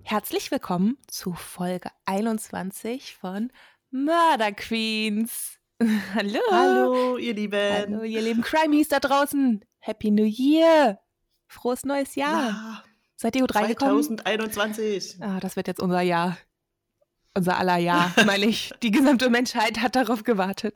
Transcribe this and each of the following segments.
Herzlich willkommen zu Folge 21 von Murder Queens. Hallo. Hallo, ihr Hallo, Lieben. ihr lieben Crimies da draußen. Happy New Year. Frohes neues Jahr. Ja, Seid ihr gut reingekommen? 2021. Das wird jetzt unser Jahr. Unser aller Jahr, meine ich. Die gesamte Menschheit hat darauf gewartet.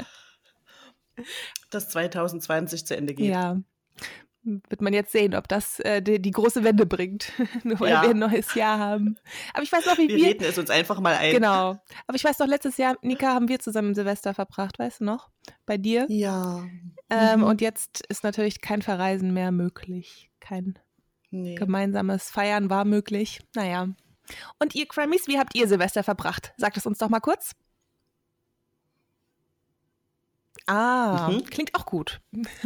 Dass 2020 zu Ende geht. Ja. Wird man jetzt sehen, ob das die große Wende bringt, nur weil Ja. wir ein neues Jahr haben. Aber ich weiß noch, wie Wir reden es uns einfach mal ein. Genau. Aber ich weiß noch, letztes Jahr, Nika, haben wir zusammen Silvester verbracht, weißt du noch? Bei dir. Ja. Und jetzt ist natürlich kein Verreisen mehr möglich. Kein gemeinsames Feiern war möglich. Naja. Und ihr Crimies, wie habt ihr Silvester verbracht? Sagt es uns doch mal kurz. Klingt auch gut.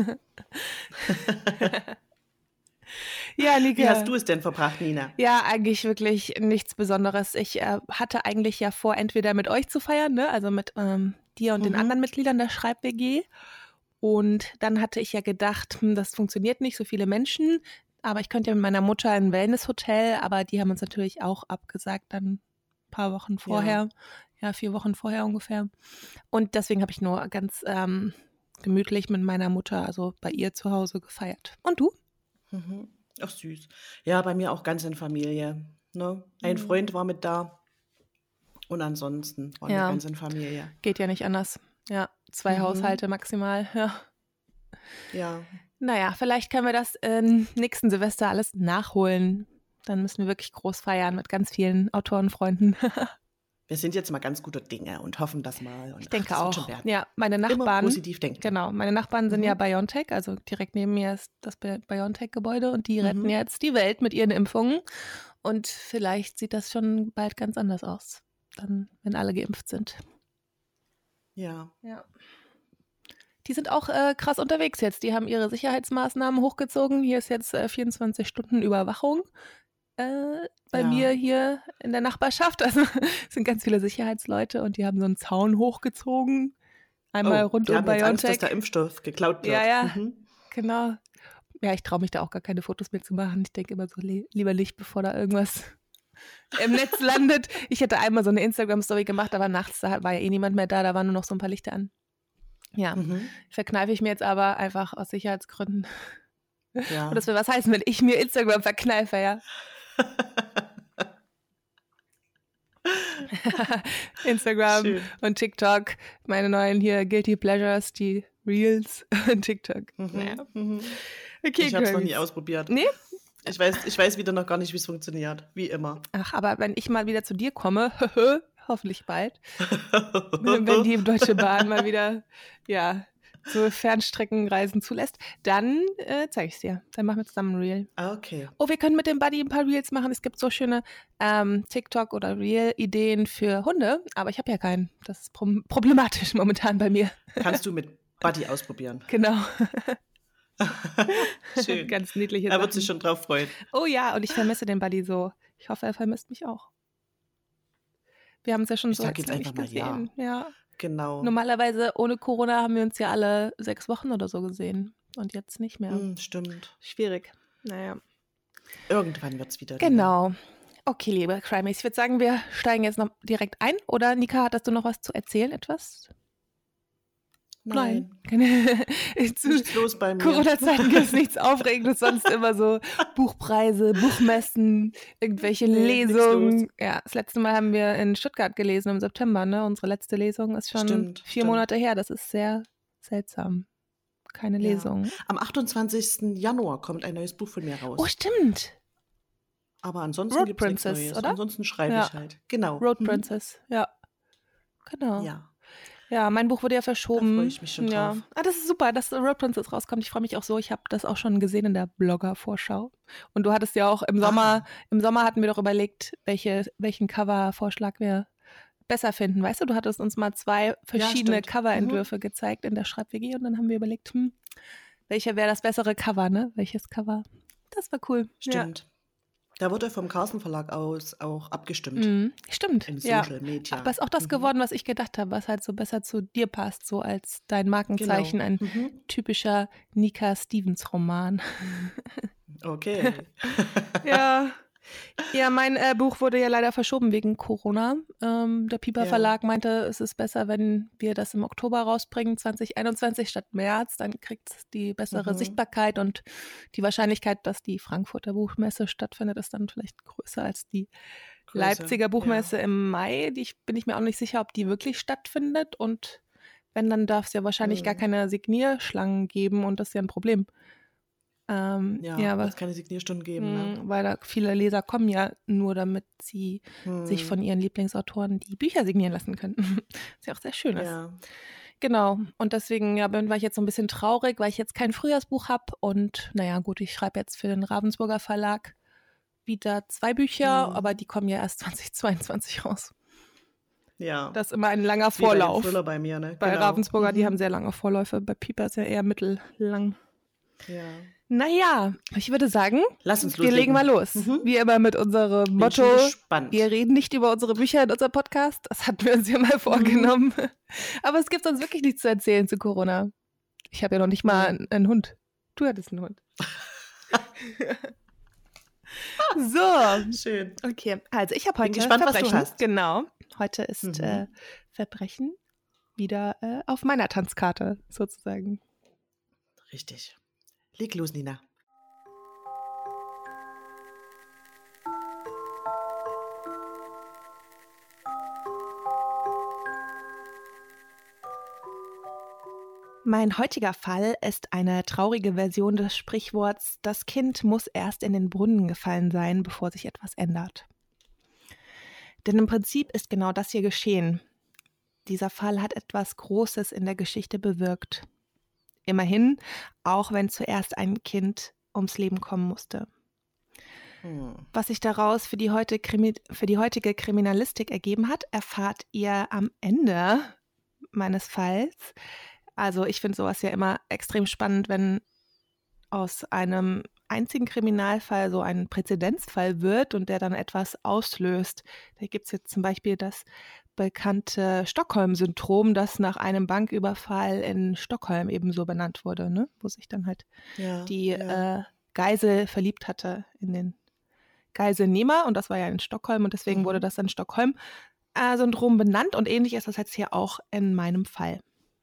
Ja, Nika. Wie hast du es denn verbracht, Nina? Ja, eigentlich wirklich nichts Besonderes. Ich hatte eigentlich ja vor, entweder mit euch zu feiern, ne? Also mit dir und den anderen Mitgliedern der Schreib-WG. Und dann hatte ich ja gedacht, das funktioniert nicht, so viele Menschen. Aber ich könnte ja mit meiner Mutter in ein Wellness-Hotel, aber die haben uns natürlich auch abgesagt, dann ein paar Wochen vorher. Ja, 4 Wochen vorher ungefähr. Und deswegen habe ich nur ganz gemütlich mit meiner Mutter, also bei ihr zu Hause gefeiert. Und du? Ach, süß. Ja, bei mir auch ganz in Familie. Ne? Ein Freund war mit da. Und ansonsten waren wir ganz in Familie. Geht ja nicht anders. Ja, 2 Haushalte maximal. Ja. Naja, vielleicht können wir das nächsten Silvester alles nachholen. Dann müssen wir wirklich groß feiern mit ganz vielen Autorenfreunden. Wir sind jetzt mal ganz guter Dinge und hoffen das mal. Und ich denke das wird auch. schon werden. Ja, meine Nachbarn. Immer positiv denken. Genau, meine Nachbarn sind ja BioNTech, also direkt neben mir ist das BioNTech-Gebäude und die retten jetzt die Welt mit ihren Impfungen. Und vielleicht sieht das schon bald ganz anders aus, dann, wenn alle geimpft sind. Ja. Die sind auch krass unterwegs jetzt. Die haben ihre Sicherheitsmaßnahmen hochgezogen. Hier ist jetzt 24 Stunden Überwachung bei mir hier in der Nachbarschaft. Also es sind ganz viele Sicherheitsleute und die haben so einen Zaun hochgezogen. Einmal rund um BioNTech. Angst, dass der Impfstoff geklaut wird. Ja, genau. Ja, ich traue mich da auch gar keine Fotos mehr zu machen. Ich denke immer so, lieber nicht, bevor da irgendwas im Netz landet. Ich hätte einmal so eine Instagram-Story gemacht, aber nachts, da war ja eh niemand mehr da, da waren nur noch so ein paar Lichter an. Ja, verkneife ich mir jetzt aber einfach aus Sicherheitsgründen. Ja. Und das will was heißen, wenn ich mir Instagram verkneife, ja. Instagram Schön. und TikTok, meine neuen hier Guilty Pleasures, die Reels und TikTok. Naja. Okay, ich habe es noch nie ausprobiert. Nee? Ich weiß wieder noch gar nicht, wie es funktioniert. Wie immer. Ach, aber wenn ich mal wieder zu dir komme, hoffentlich bald, wenn die Deutsche Bahn mal wieder, so Fernstreckenreisen zulässt, dann zeige ich es dir. Dann machen wir zusammen ein Reel. Okay. Oh, wir können mit dem Buddy ein paar Reels machen. Es gibt so schöne TikTok- oder Reel-Ideen für Hunde, aber ich habe ja keinen. Das ist problematisch momentan bei mir. Kannst du mit Buddy ausprobieren. Genau. Schön. Ganz niedliche Er wird Sachen. sich schon drauf freuen. Oh ja, und ich vermisse den Buddy so. Ich hoffe, er vermisst mich auch. Wir haben es ja schon Ich sag jetzt einfach mal gesehen. Ja. Genau. Normalerweise ohne Corona haben wir uns ja alle 6 Wochen oder so gesehen. Und jetzt nicht mehr. Stimmt. Schwierig. Naja. Irgendwann wird's wieder. Genau. Okay, liebe Crimies, ich würde sagen, wir steigen jetzt noch direkt ein. Oder Nika, hattest du noch was zu erzählen? Etwas? Nein. Nichts los bei mir. Corona-Zeiten gibt es nichts Aufregendes, sonst immer so Buchpreise, Buchmessen, irgendwelche Lesungen. Ja, das letzte Mal haben wir in Stuttgart gelesen im September, ne? Unsere letzte Lesung ist schon 4 Monate her. Das ist sehr seltsam. Keine Lesung. Am 28. Januar kommt ein neues Buch von mir raus. Oh, stimmt. Aber ansonsten gibt es nichts Neues. Oder? Ansonsten schreibe ich halt. Genau. Road Princess, ja. Genau. Ja. Ja, mein Buch wurde ja verschoben. Da freue ich mich schon drauf. Das ist super, dass Road Princess rauskommt. Ich freue mich auch so. Ich habe das auch schon gesehen in der Blogger-Vorschau. Und du hattest ja auch im Sommer hatten wir doch überlegt, welchen Cover-Vorschlag wir besser finden. Weißt du, du hattest uns mal 2 verschiedene Coverentwürfe gezeigt in der Schreib-WG und dann haben wir überlegt, welcher wäre das bessere Cover, ne? Welches Cover? Das war cool. Stimmt. Ja. Da wurde vom Carlsen Verlag aus auch abgestimmt. Stimmt. Im Social Media. Aber ist auch das geworden, was ich gedacht habe, was halt so besser zu dir passt, so als dein Markenzeichen, ein typischer Nika Stevens Roman. Okay. Ja. Ja, mein Buch wurde ja leider verschoben wegen Corona. Der Piper Verlag meinte, es ist besser, wenn wir das im Oktober rausbringen, 2021 statt März. Dann kriegt es die bessere Sichtbarkeit und die Wahrscheinlichkeit, dass die Frankfurter Buchmesse stattfindet, ist dann vielleicht größer als die Leipziger Buchmesse im Mai. Bin ich mir auch nicht sicher, ob die wirklich stattfindet. Und wenn, dann darf es ja wahrscheinlich gar keine Signierschlangen geben und das ist ja ein Problem. Weil es keine Signierstunden geben. Ne? Weil da viele Leser kommen ja nur, damit sie sich von ihren Lieblingsautoren die Bücher signieren lassen können. Was ja auch sehr schön ist. Ja. Genau. Und deswegen war ich jetzt so ein bisschen traurig, weil ich jetzt kein Frühjahrsbuch habe. Und naja, gut, ich schreibe jetzt für den Ravensburger Verlag wieder 2 Bücher, aber die kommen ja erst 2022 raus. Ja. Das ist immer ein langer Vorlauf. Wie bei mir, ne? Bei Ravensburger, die haben sehr lange Vorläufe. Bei Piper ist ja eher mittellang. Ja. Naja, ich würde sagen, lass uns wir legen mal los. Wie immer mit unserem Motto, wir reden nicht über unsere Bücher in unserem Podcast. Das hatten wir uns ja mal vorgenommen. Aber es gibt uns wirklich nichts zu erzählen zu Corona. Ich habe ja noch nicht mal einen Hund. Du hattest einen Hund. So. Schön. Okay, also ich habe heute gespannt, Verbrechen. Was du hast. Genau, heute ist Verbrechen wieder auf meiner Tanzkarte sozusagen. Richtig. Leg los, Nina. Mein heutiger Fall ist eine traurige Version des Sprichworts, das Kind muss erst in den Brunnen gefallen sein, bevor sich etwas ändert. Denn im Prinzip ist genau das hier geschehen. Dieser Fall hat etwas Großes in der Geschichte bewirkt. Immerhin, auch wenn zuerst ein Kind ums Leben kommen musste. Was sich daraus für die heutige Kriminalistik ergeben hat, erfahrt ihr am Ende meines Falls. Also ich finde sowas ja immer extrem spannend, wenn aus einem einzigen Kriminalfall so ein Präzedenzfall wird und der dann etwas auslöst. Da gibt es jetzt zum Beispiel das bekannte Stockholm-Syndrom, das nach einem Banküberfall in Stockholm ebenso benannt wurde, ne? Wo sich dann halt die Geisel verliebt hatte in den Geiselnehmer und das war ja in Stockholm und deswegen wurde das dann Stockholm-Syndrom benannt und ähnlich ist das jetzt hier auch in meinem Fall.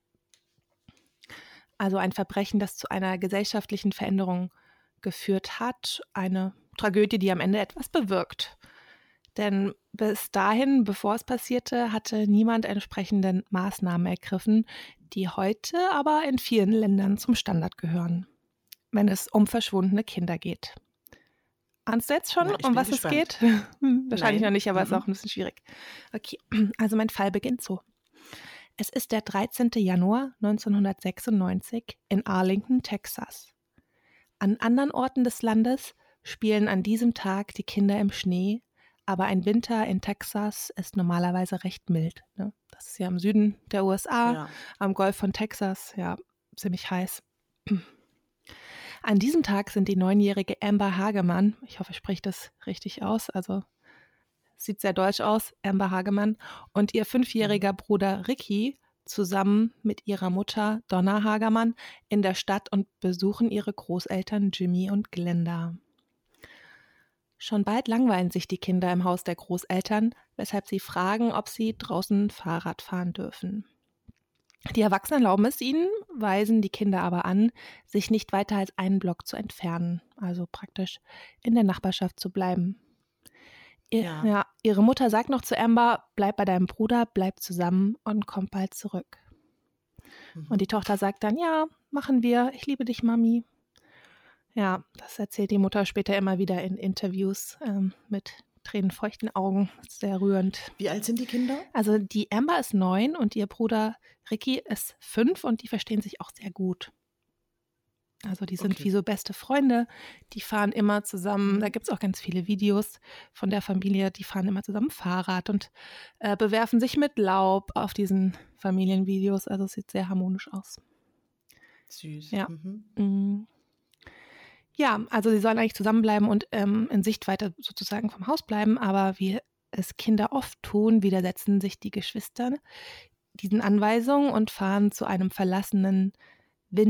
Also ein Verbrechen, das zu einer gesellschaftlichen Veränderung geführt hat, eine Tragödie, die am Ende etwas bewirkt. Denn bis dahin, bevor es passierte, hatte niemand entsprechende Maßnahmen ergriffen, die heute aber in vielen Ländern zum Standard gehören, wenn es um verschwundene Kinder geht. Ahnst du jetzt schon, um was es geht? Wahrscheinlich noch nicht, aber es ist auch ein bisschen schwierig. Okay, also mein Fall beginnt so. Es ist der 13. Januar 1996 in Arlington, Texas. An anderen Orten des Landes spielen an diesem Tag die Kinder im Schnee, aber ein Winter in Texas ist normalerweise recht mild. Ne? Das ist ja im Süden der USA, am Golf von Texas, ja, ziemlich heiß. An diesem Tag sind die 9-jährige Amber Hagemann, ich hoffe, ich spreche das richtig aus, also sieht sehr deutsch aus, Amber Hagemann, und ihr 5-jähriger Bruder Ricky zusammen mit ihrer Mutter Donna Hagemann in der Stadt und besuchen ihre Großeltern Jimmy und Glenda. Schon bald langweilen sich die Kinder im Haus der Großeltern, weshalb sie fragen, ob sie draußen Fahrrad fahren dürfen. Die Erwachsenen erlauben es ihnen, weisen die Kinder aber an, sich nicht weiter als einen Block zu entfernen, also praktisch in der Nachbarschaft zu bleiben. Ihre Mutter sagt noch zu Amber, bleib bei deinem Bruder, bleib zusammen und komm bald zurück. Und die Tochter sagt dann, ja, machen wir, ich liebe dich, Mami. Ja, das erzählt die Mutter später immer wieder in Interviews mit tränenfeuchten Augen. Sehr rührend. Wie alt sind die Kinder? Also die Amber ist 9 und ihr Bruder Ricky ist 5 und die verstehen sich auch sehr gut. Also die sind wie so beste Freunde, die fahren immer zusammen, da gibt es auch ganz viele Videos von der Familie, die fahren immer zusammen Fahrrad und bewerfen sich mit Laub auf diesen Familienvideos, also es sieht sehr harmonisch aus. Süß. Ja, ja, also sie sollen eigentlich zusammenbleiben und in Sichtweite sozusagen vom Haus bleiben, aber wie es Kinder oft tun, widersetzen sich die Geschwister diesen Anweisungen und fahren zu einem verlassenen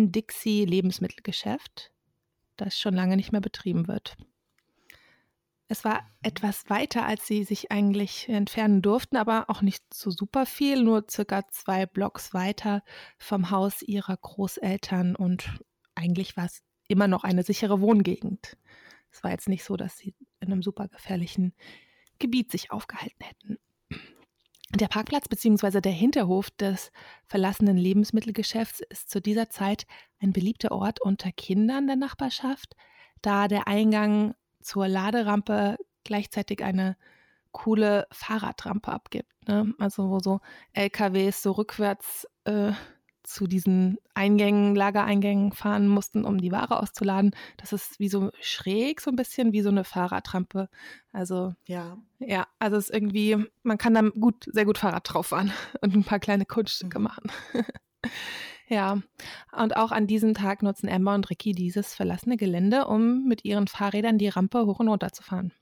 Winn-Dixie Lebensmittelgeschäft, das schon lange nicht mehr betrieben wird. Es war etwas weiter, als sie sich eigentlich entfernen durften, aber auch nicht so super viel, nur circa 2 Blocks weiter vom Haus ihrer Großeltern. Und eigentlich war es immer noch eine sichere Wohngegend. Es war jetzt nicht so, dass sie in einem super gefährlichen Gebiet sich aufgehalten hätten. Der Parkplatz bzw. der Hinterhof des verlassenen Lebensmittelgeschäfts ist zu dieser Zeit ein beliebter Ort unter Kindern der Nachbarschaft, da der Eingang zur Laderampe gleichzeitig eine coole Fahrradrampe abgibt. Ne? Also wo so LKWs so rückwärts zu diesen Lagereingängen fahren mussten, um die Ware auszuladen. Das ist wie so schräg, so ein bisschen wie so eine Fahrradrampe. Also Ja. Also es ist irgendwie, man kann da sehr gut Fahrrad drauf fahren und ein paar kleine Kunststücke machen. Ja, und auch an diesem Tag nutzen Amber und Ricky dieses verlassene Gelände, um mit ihren Fahrrädern die Rampe hoch und runter zu fahren.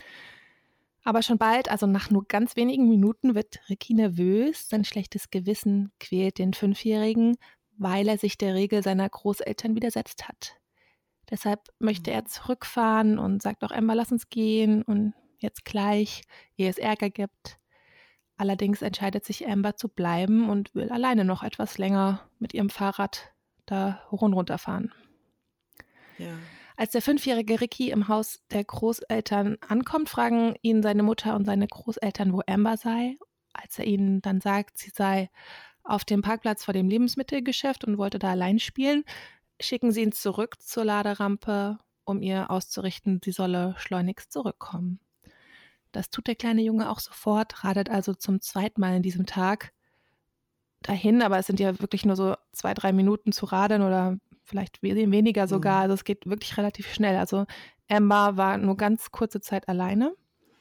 Aber schon bald, also nach nur ganz wenigen Minuten, wird Ricky nervös. Sein schlechtes Gewissen quält den 5-Jährigen, weil er sich der Regel seiner Großeltern widersetzt hat. Deshalb möchte er zurückfahren und sagt auch Amber, lass uns gehen und jetzt gleich, ehe es Ärger gibt. Allerdings entscheidet sich Amber zu bleiben und will alleine noch etwas länger mit ihrem Fahrrad da hoch und runter fahren. Ja. Als der 5-jährige Ricky im Haus der Großeltern ankommt, fragen ihn seine Mutter und seine Großeltern, wo Amber sei. Als er ihnen dann sagt, sie sei auf dem Parkplatz vor dem Lebensmittelgeschäft und wollte da allein spielen, schicken sie ihn zurück zur Laderampe, um ihr auszurichten, sie solle schleunigst zurückkommen. Das tut der kleine Junge auch sofort, radelt also zum 2. Mal in diesem Tag dahin, aber es sind ja wirklich nur so 2-3 Minuten zu radeln oder vielleicht weniger sogar, also es geht wirklich relativ schnell. Also Amber war nur ganz kurze Zeit alleine.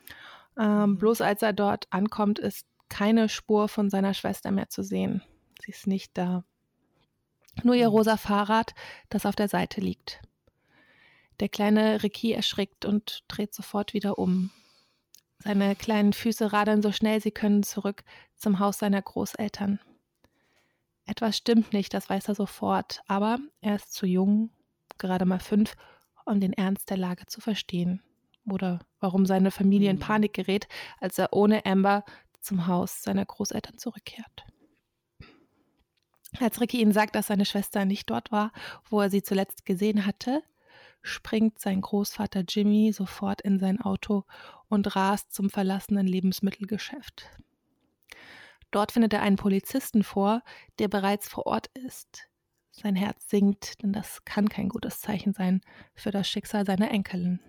Bloß als er dort ankommt, ist keine Spur von seiner Schwester mehr zu sehen. Sie ist nicht da. Nur ihr rosa Fahrrad, das auf der Seite liegt. Der kleine Ricky erschrickt und dreht sofort wieder um. Seine kleinen Füße radeln so schnell sie können zurück zum Haus seiner Großeltern. Etwas stimmt nicht, das weiß er sofort, aber er ist zu jung, gerade mal 5, um den Ernst der Lage zu verstehen. Oder warum seine Familie in Panik gerät, als er ohne Amber zum Haus seiner Großeltern zurückkehrt. Als Ricky ihm sagt, dass seine Schwester nicht dort war, wo er sie zuletzt gesehen hatte, springt sein Großvater Jimmy sofort in sein Auto und rast zum verlassenen Lebensmittelgeschäft. Dort findet er einen Polizisten vor, der bereits vor Ort ist. Sein Herz sinkt, denn das kann kein gutes Zeichen sein für das Schicksal seiner Enkelin.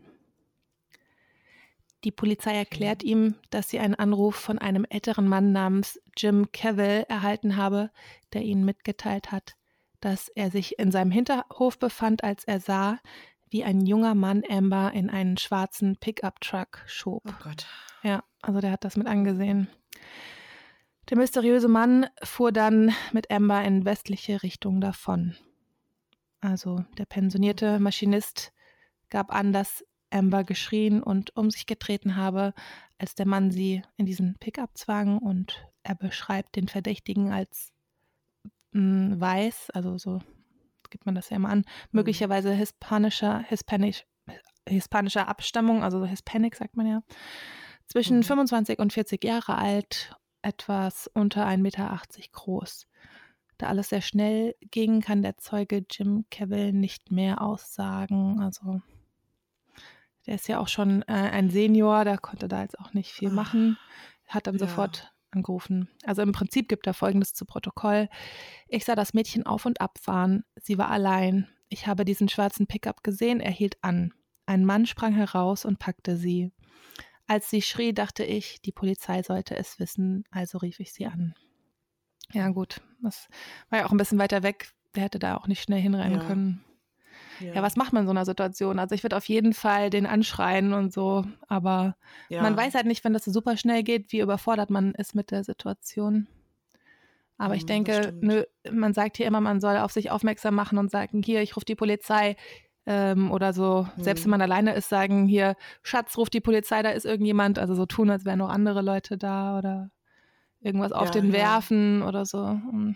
Die Polizei erklärt ihm, dass sie einen Anruf von einem älteren Mann namens Jim Cavill erhalten habe, der ihnen mitgeteilt hat, dass er sich in seinem Hinterhof befand, als er sah, wie ein junger Mann Amber in einen schwarzen Pickup-Truck schob. Oh Gott. Ja, also der hat das mit angesehen. Der mysteriöse Mann fuhr dann mit Amber in westliche Richtung davon. Also der pensionierte Maschinist gab an, dass Amber geschrien und um sich getreten habe, als der Mann sie in diesen Pickup zwang, und er beschreibt den Verdächtigen als weiß, also so gibt man das ja immer an, möglicherweise hispanischer Abstammung, also Hispanic sagt man ja, zwischen 25 und 40 Jahre alt, etwas unter 1,80 Meter groß. Da alles sehr schnell ging, kann der Zeuge Jim Cavill nicht mehr aussagen. Also der ist ja auch schon ein Senior, der konnte da jetzt auch nicht viel machen, hat dann sofort angerufen. Also im Prinzip gibt er Folgendes zu Protokoll. Ich sah das Mädchen auf und abfahren. Sie war allein. Ich habe diesen schwarzen Pickup gesehen, er hielt an. Ein Mann sprang heraus und packte sie. Als sie schrie, dachte ich, die Polizei sollte es wissen, also rief ich sie an. Ja gut, das war ja auch ein bisschen weiter weg. Der hätte da auch nicht schnell hinrennen können. Ja, was macht man in so einer Situation? Also ich würde auf jeden Fall den anschreien und so, aber man weiß halt nicht, wenn das so super schnell geht, wie überfordert man ist mit der Situation. Aber ich denke, man sagt hier immer, man soll auf sich aufmerksam machen und sagen, hier, ich rufe die Polizei oder so. Selbst wenn man alleine ist, sagen, hier, Schatz, ruf die Polizei, da ist irgendjemand. Also so tun, als wären noch andere Leute da oder irgendwas auf den werfen oder so. Und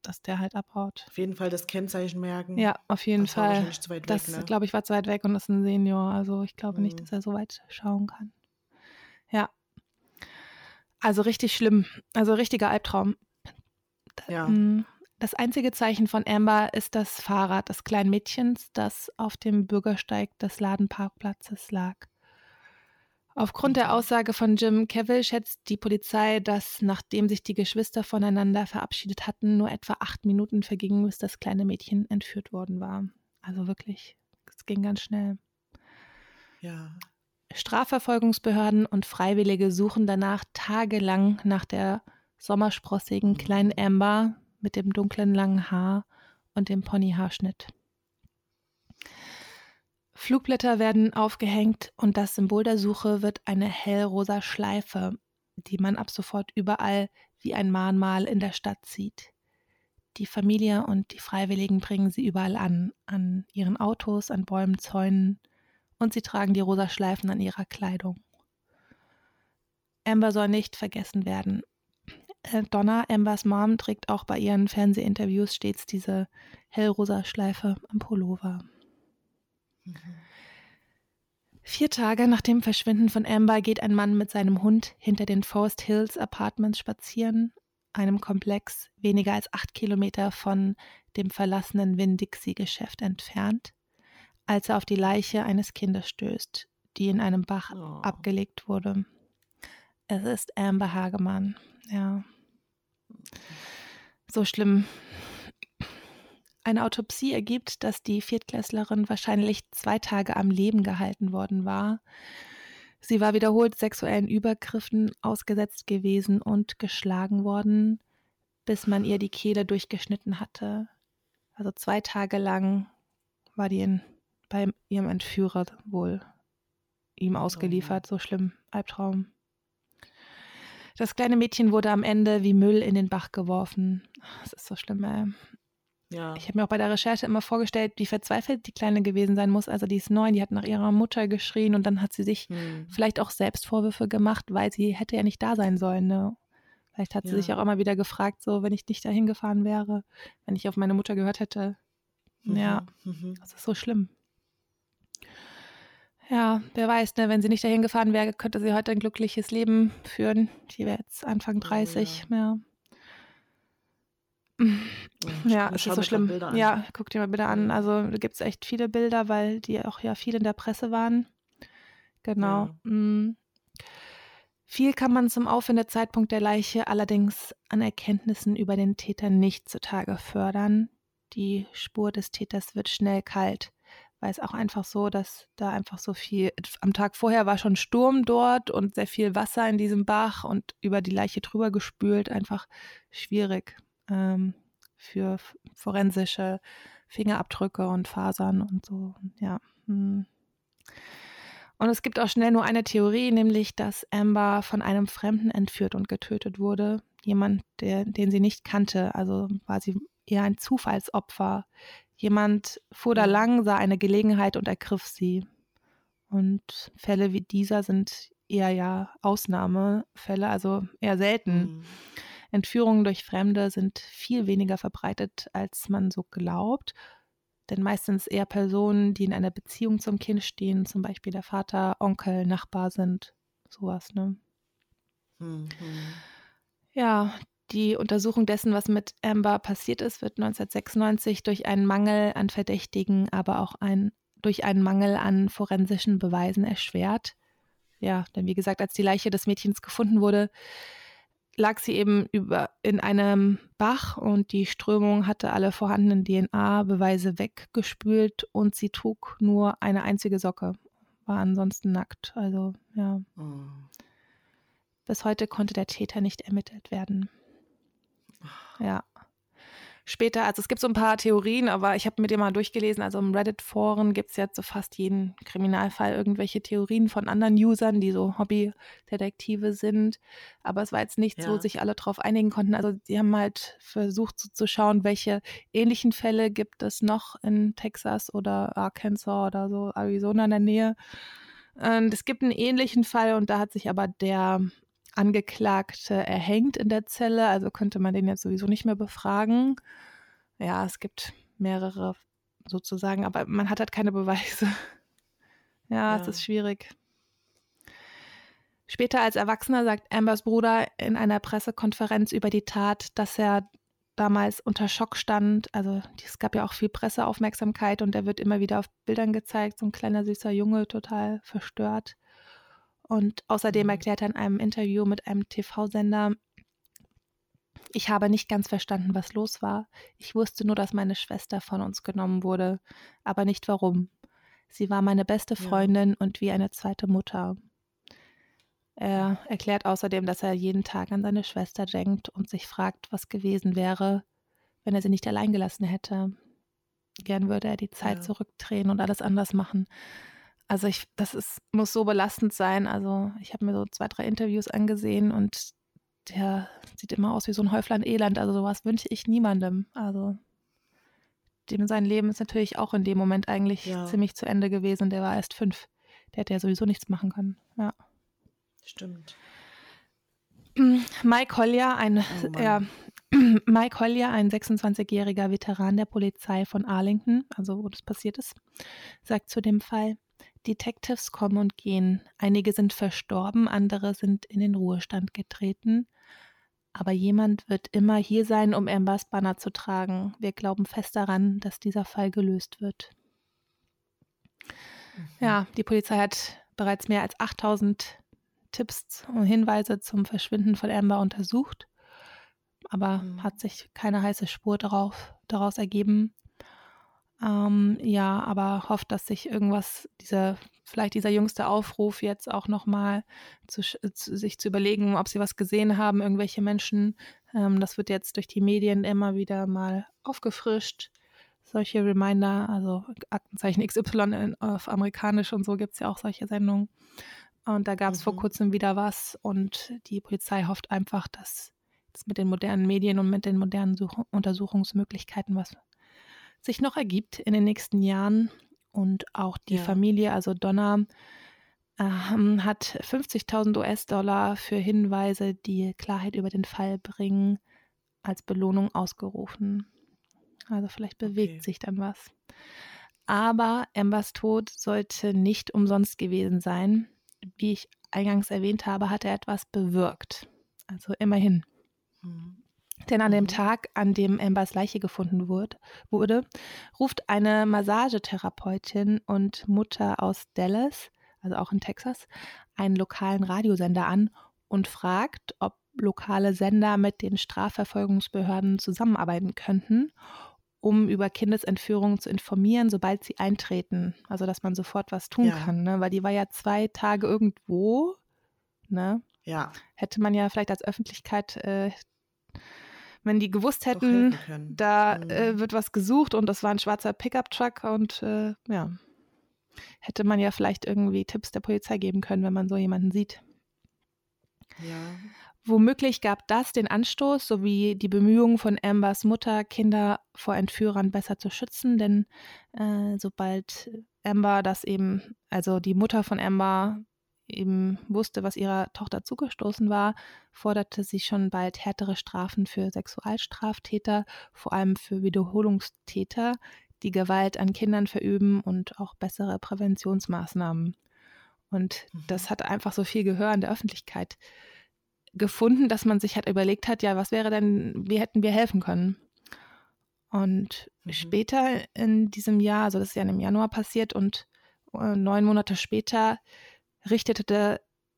dass der halt abhaut. Auf jeden Fall das Kennzeichen merken. Ja, auf jeden Das war Fall. wahrscheinlich zu weit Das, weg, ne? glaube ich, war zu weit weg und das ist ein Senior. Also ich glaube nicht, dass er so weit schauen kann. Ja. Also richtig schlimm. Also richtiger Albtraum. Ja. Das einzige Zeichen von Amber ist das Fahrrad des kleinen Mädchens, das auf dem Bürgersteig des Ladenparkplatzes lag. Aufgrund der Aussage von Jim Cavill schätzt die Polizei, dass nachdem sich die Geschwister voneinander verabschiedet hatten, nur etwa 8 Minuten vergingen, bis das kleine Mädchen entführt worden war. Also wirklich, es ging ganz schnell. Ja. Strafverfolgungsbehörden und Freiwillige suchen danach tagelang nach der sommersprossigen kleinen Amber mit dem dunklen langen Haar und dem Ponyhaarschnitt. Flugblätter werden aufgehängt und das Symbol der Suche wird eine hellrosa Schleife, die man ab sofort überall wie ein Mahnmal in der Stadt sieht. Die Familie und die Freiwilligen bringen sie überall an ihren Autos, an Bäumen, Zäunen und sie tragen die rosa Schleifen an ihrer Kleidung. Amber soll nicht vergessen werden. Donna, Ambers Mom, trägt auch bei ihren Fernsehinterviews stets diese hellrosa Schleife am Pullover. 4 Tage nach dem Verschwinden von Amber geht ein Mann mit seinem Hund hinter den Forest Hills Apartments spazieren, einem Komplex weniger als 8 Kilometer von dem verlassenen Winn-Dixie-Geschäft entfernt, als er auf die Leiche eines Kindes stößt, die in einem Bach abgelegt wurde. Es ist Amber Hagemann, ja. So schlimm. Eine Autopsie ergibt, dass die Viertklässlerin wahrscheinlich 2 Tage am Leben gehalten worden war. Sie war wiederholt sexuellen Übergriffen ausgesetzt gewesen und geschlagen worden, bis man ihr die Kehle durchgeschnitten hatte. Also 2 Tage lang war die bei ihrem Entführer wohl ihm ausgeliefert. So schlimm, Albtraum. Das kleine Mädchen wurde am Ende wie Müll in den Bach geworfen. Das ist so schlimm, ey. Ja. Ich habe mir auch bei der Recherche immer vorgestellt, wie verzweifelt die Kleine gewesen sein muss. Also die ist 9, die hat nach ihrer Mutter geschrien und dann hat sie sich vielleicht auch selbst Vorwürfe gemacht, weil sie hätte ja nicht da sein sollen. Ne? Vielleicht hat sie sich auch immer wieder gefragt, so wenn ich nicht dahin gefahren wäre, wenn ich auf meine Mutter gehört hätte. Ja, das ist so schlimm. Ja, wer weiß, ne, wenn sie nicht dahin gefahren wäre, könnte sie heute ein glückliches Leben führen. Die wäre jetzt Anfang 30. Ja. Ja, es ist so schlimm. Ja, guck dir mal Bilder an. Also da gibt es echt viele Bilder, weil die auch ja viel in der Presse waren. Genau. Ja. Viel kann man zum Auffindzeitpunkt der Leiche allerdings an Erkenntnissen über den Täter nicht zutage fördern. Die Spur des Täters wird schnell kalt, weil es auch einfach so, dass da einfach so viel, am Tag vorher war schon Sturm dort und sehr viel Wasser in diesem Bach und über die Leiche drüber gespült, einfach schwierig. Für forensische Fingerabdrücke und Fasern und so, ja. Und es gibt auch schnell nur eine Theorie, nämlich, dass Amber von einem Fremden entführt und getötet wurde. Jemand, den sie nicht kannte, also war sie eher ein Zufallsopfer. Jemand fuhr da lang, sah eine Gelegenheit und ergriff sie. Und Fälle wie dieser sind eher ja Ausnahmefälle, also eher selten. Entführungen durch Fremde sind viel weniger verbreitet, als man so glaubt. Denn meistens eher Personen, die in einer Beziehung zum Kind stehen, zum Beispiel der Vater, Onkel, Nachbar sind. Sowas, ne? Ja, die Untersuchung dessen, was mit Amber passiert ist, wird 1996 durch einen Mangel an Verdächtigen, aber auch durch einen Mangel an forensischen Beweisen erschwert. Ja, denn wie gesagt, als die Leiche des Mädchens gefunden wurde, lag sie eben in einem Bach und die Strömung hatte alle vorhandenen DNA-Beweise weggespült und sie trug nur eine einzige Socke, war ansonsten nackt. Also ja. Bis heute konnte der Täter nicht ermittelt werden. Ja. Später, also es gibt so ein paar Theorien, aber ich habe mir die mal durchgelesen, also im Reddit-Foren gibt es jetzt zu fast jeden Kriminalfall irgendwelche Theorien von anderen Usern, die so Hobbydetektive sind, aber es war jetzt nicht so, sich alle drauf einigen konnten, also die haben halt versucht so zu schauen, welche ähnlichen Fälle gibt es noch in Texas oder Arkansas oder so, Arizona in der Nähe. Und es gibt einen ähnlichen Fall und da hat sich aber der Angeklagte erhängt in der Zelle, also könnte man den jetzt sowieso nicht mehr befragen. Ja, es gibt mehrere sozusagen, aber man hat halt keine Beweise. Ja, es ist schwierig. Später als Erwachsener sagt Ambers Bruder in einer Pressekonferenz über die Tat, dass er damals unter Schock stand. Also es gab ja auch viel Presseaufmerksamkeit und er wird immer wieder auf Bildern gezeigt, so ein kleiner süßer Junge, total verstört. Und außerdem erklärt er in einem Interview mit einem TV-Sender, ich habe nicht ganz verstanden, was los war. Ich wusste nur, dass meine Schwester von uns genommen wurde, aber nicht warum. Sie war meine beste Freundin und wie eine zweite Mutter. Er erklärt außerdem, dass er jeden Tag an seine Schwester denkt und sich fragt, was gewesen wäre, wenn er sie nicht allein gelassen hätte. Gern würde er die Zeit zurückdrehen und alles anders machen. Also muss so belastend sein. Also ich habe mir so 2, 3 Interviews angesehen und der sieht immer aus wie so ein Häuflein Elend. Also sowas wünsche ich niemandem. Also dem sein Leben ist natürlich auch in dem Moment eigentlich ziemlich zu Ende gewesen. Der war erst 5. Der hätte ja sowieso nichts machen können. Ja. Stimmt. Mike Collier, ein 26-jähriger Veteran der Polizei von Arlington, also wo das passiert ist, sagt zu dem Fall: Detectives kommen und gehen. Einige sind verstorben, andere sind in den Ruhestand getreten. Aber jemand wird immer hier sein, um Ambers Banner zu tragen. Wir glauben fest daran, dass dieser Fall gelöst wird. Ja, die Polizei hat bereits mehr als 8000 Tipps und Hinweise zum Verschwinden von Amber untersucht, aber hat sich keine heiße Spur daraus ergeben. Aber hofft, dass sich irgendwas, vielleicht dieser jüngste Aufruf jetzt auch nochmal sich zu überlegen, ob sie was gesehen haben, irgendwelche Menschen. Das wird jetzt durch die Medien immer wieder mal aufgefrischt. Solche Reminder, also Aktenzeichen XY auf amerikanisch und so gibt es ja auch solche Sendungen. Und da gab es vor kurzem wieder was und die Polizei hofft einfach, dass es mit den modernen Medien und mit den modernen Untersuchungsmöglichkeiten was sich noch ergibt in den nächsten Jahren. Und auch die Familie, also Donna, hat $50.000 US für Hinweise, die Klarheit über den Fall bringen, als Belohnung ausgerufen. Also vielleicht bewegt sich dann was. Aber Ambers Tod sollte nicht umsonst gewesen sein. Wie ich eingangs erwähnt habe, hat er etwas bewirkt. Also immerhin. Denn an dem Tag, an dem Ambers Leiche gefunden wurde, ruft eine Massagetherapeutin und Mutter aus Dallas, also auch in Texas, einen lokalen Radiosender an und fragt, ob lokale Sender mit den Strafverfolgungsbehörden zusammenarbeiten könnten, um über Kindesentführungen zu informieren, sobald sie eintreten. Also, dass man sofort was tun kann, ne? Weil die war ja 2 Tage irgendwo, ne? Ja. Hätte man ja vielleicht als Öffentlichkeit, wenn die gewusst hätten, da wird was gesucht und das war ein schwarzer Pickup-Truck und hätte man ja vielleicht irgendwie Tipps der Polizei geben können, wenn man so jemanden sieht. Ja. Womöglich gab das den Anstoß sowie die Bemühungen von Ambers Mutter, Kinder vor Entführern besser zu schützen, denn sobald Amber also die Mutter von Amber eben wusste, was ihrer Tochter zugestoßen war, forderte sie schon bald härtere Strafen für Sexualstraftäter, vor allem für Wiederholungstäter, die Gewalt an Kindern verüben und auch bessere Präventionsmaßnahmen. Und das hat einfach so viel Gehör in der Öffentlichkeit gefunden, dass man sich halt überlegt hat, ja, was wäre denn, wie hätten wir helfen können? Und später in diesem Jahr, also das ist ja im Januar passiert und 9 Monate später richteten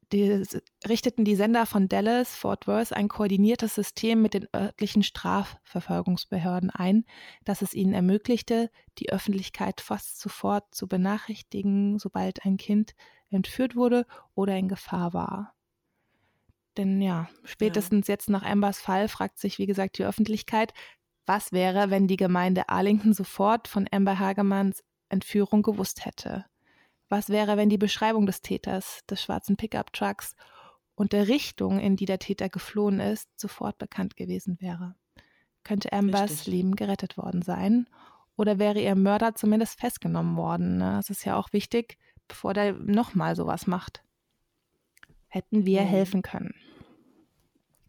die Sender von Dallas, Fort Worth ein koordiniertes System mit den örtlichen Strafverfolgungsbehörden ein, das es ihnen ermöglichte, die Öffentlichkeit fast sofort zu benachrichtigen, sobald ein Kind entführt wurde oder in Gefahr war. Denn ja, spätestens jetzt nach Ambers Fall fragt sich, wie gesagt, die Öffentlichkeit, was wäre, wenn die Gemeinde Arlington sofort von Amber Hagemanns Entführung gewusst hätte? Was wäre, wenn die Beschreibung des Täters, des schwarzen Pickup-Trucks und der Richtung, in die der Täter geflohen ist, sofort bekannt gewesen wäre? Könnte Ambers Leben gerettet worden sein? Oder wäre ihr Mörder zumindest festgenommen worden? Ne? Das ist ja auch wichtig, bevor der nochmal sowas macht. Hätten wir helfen können.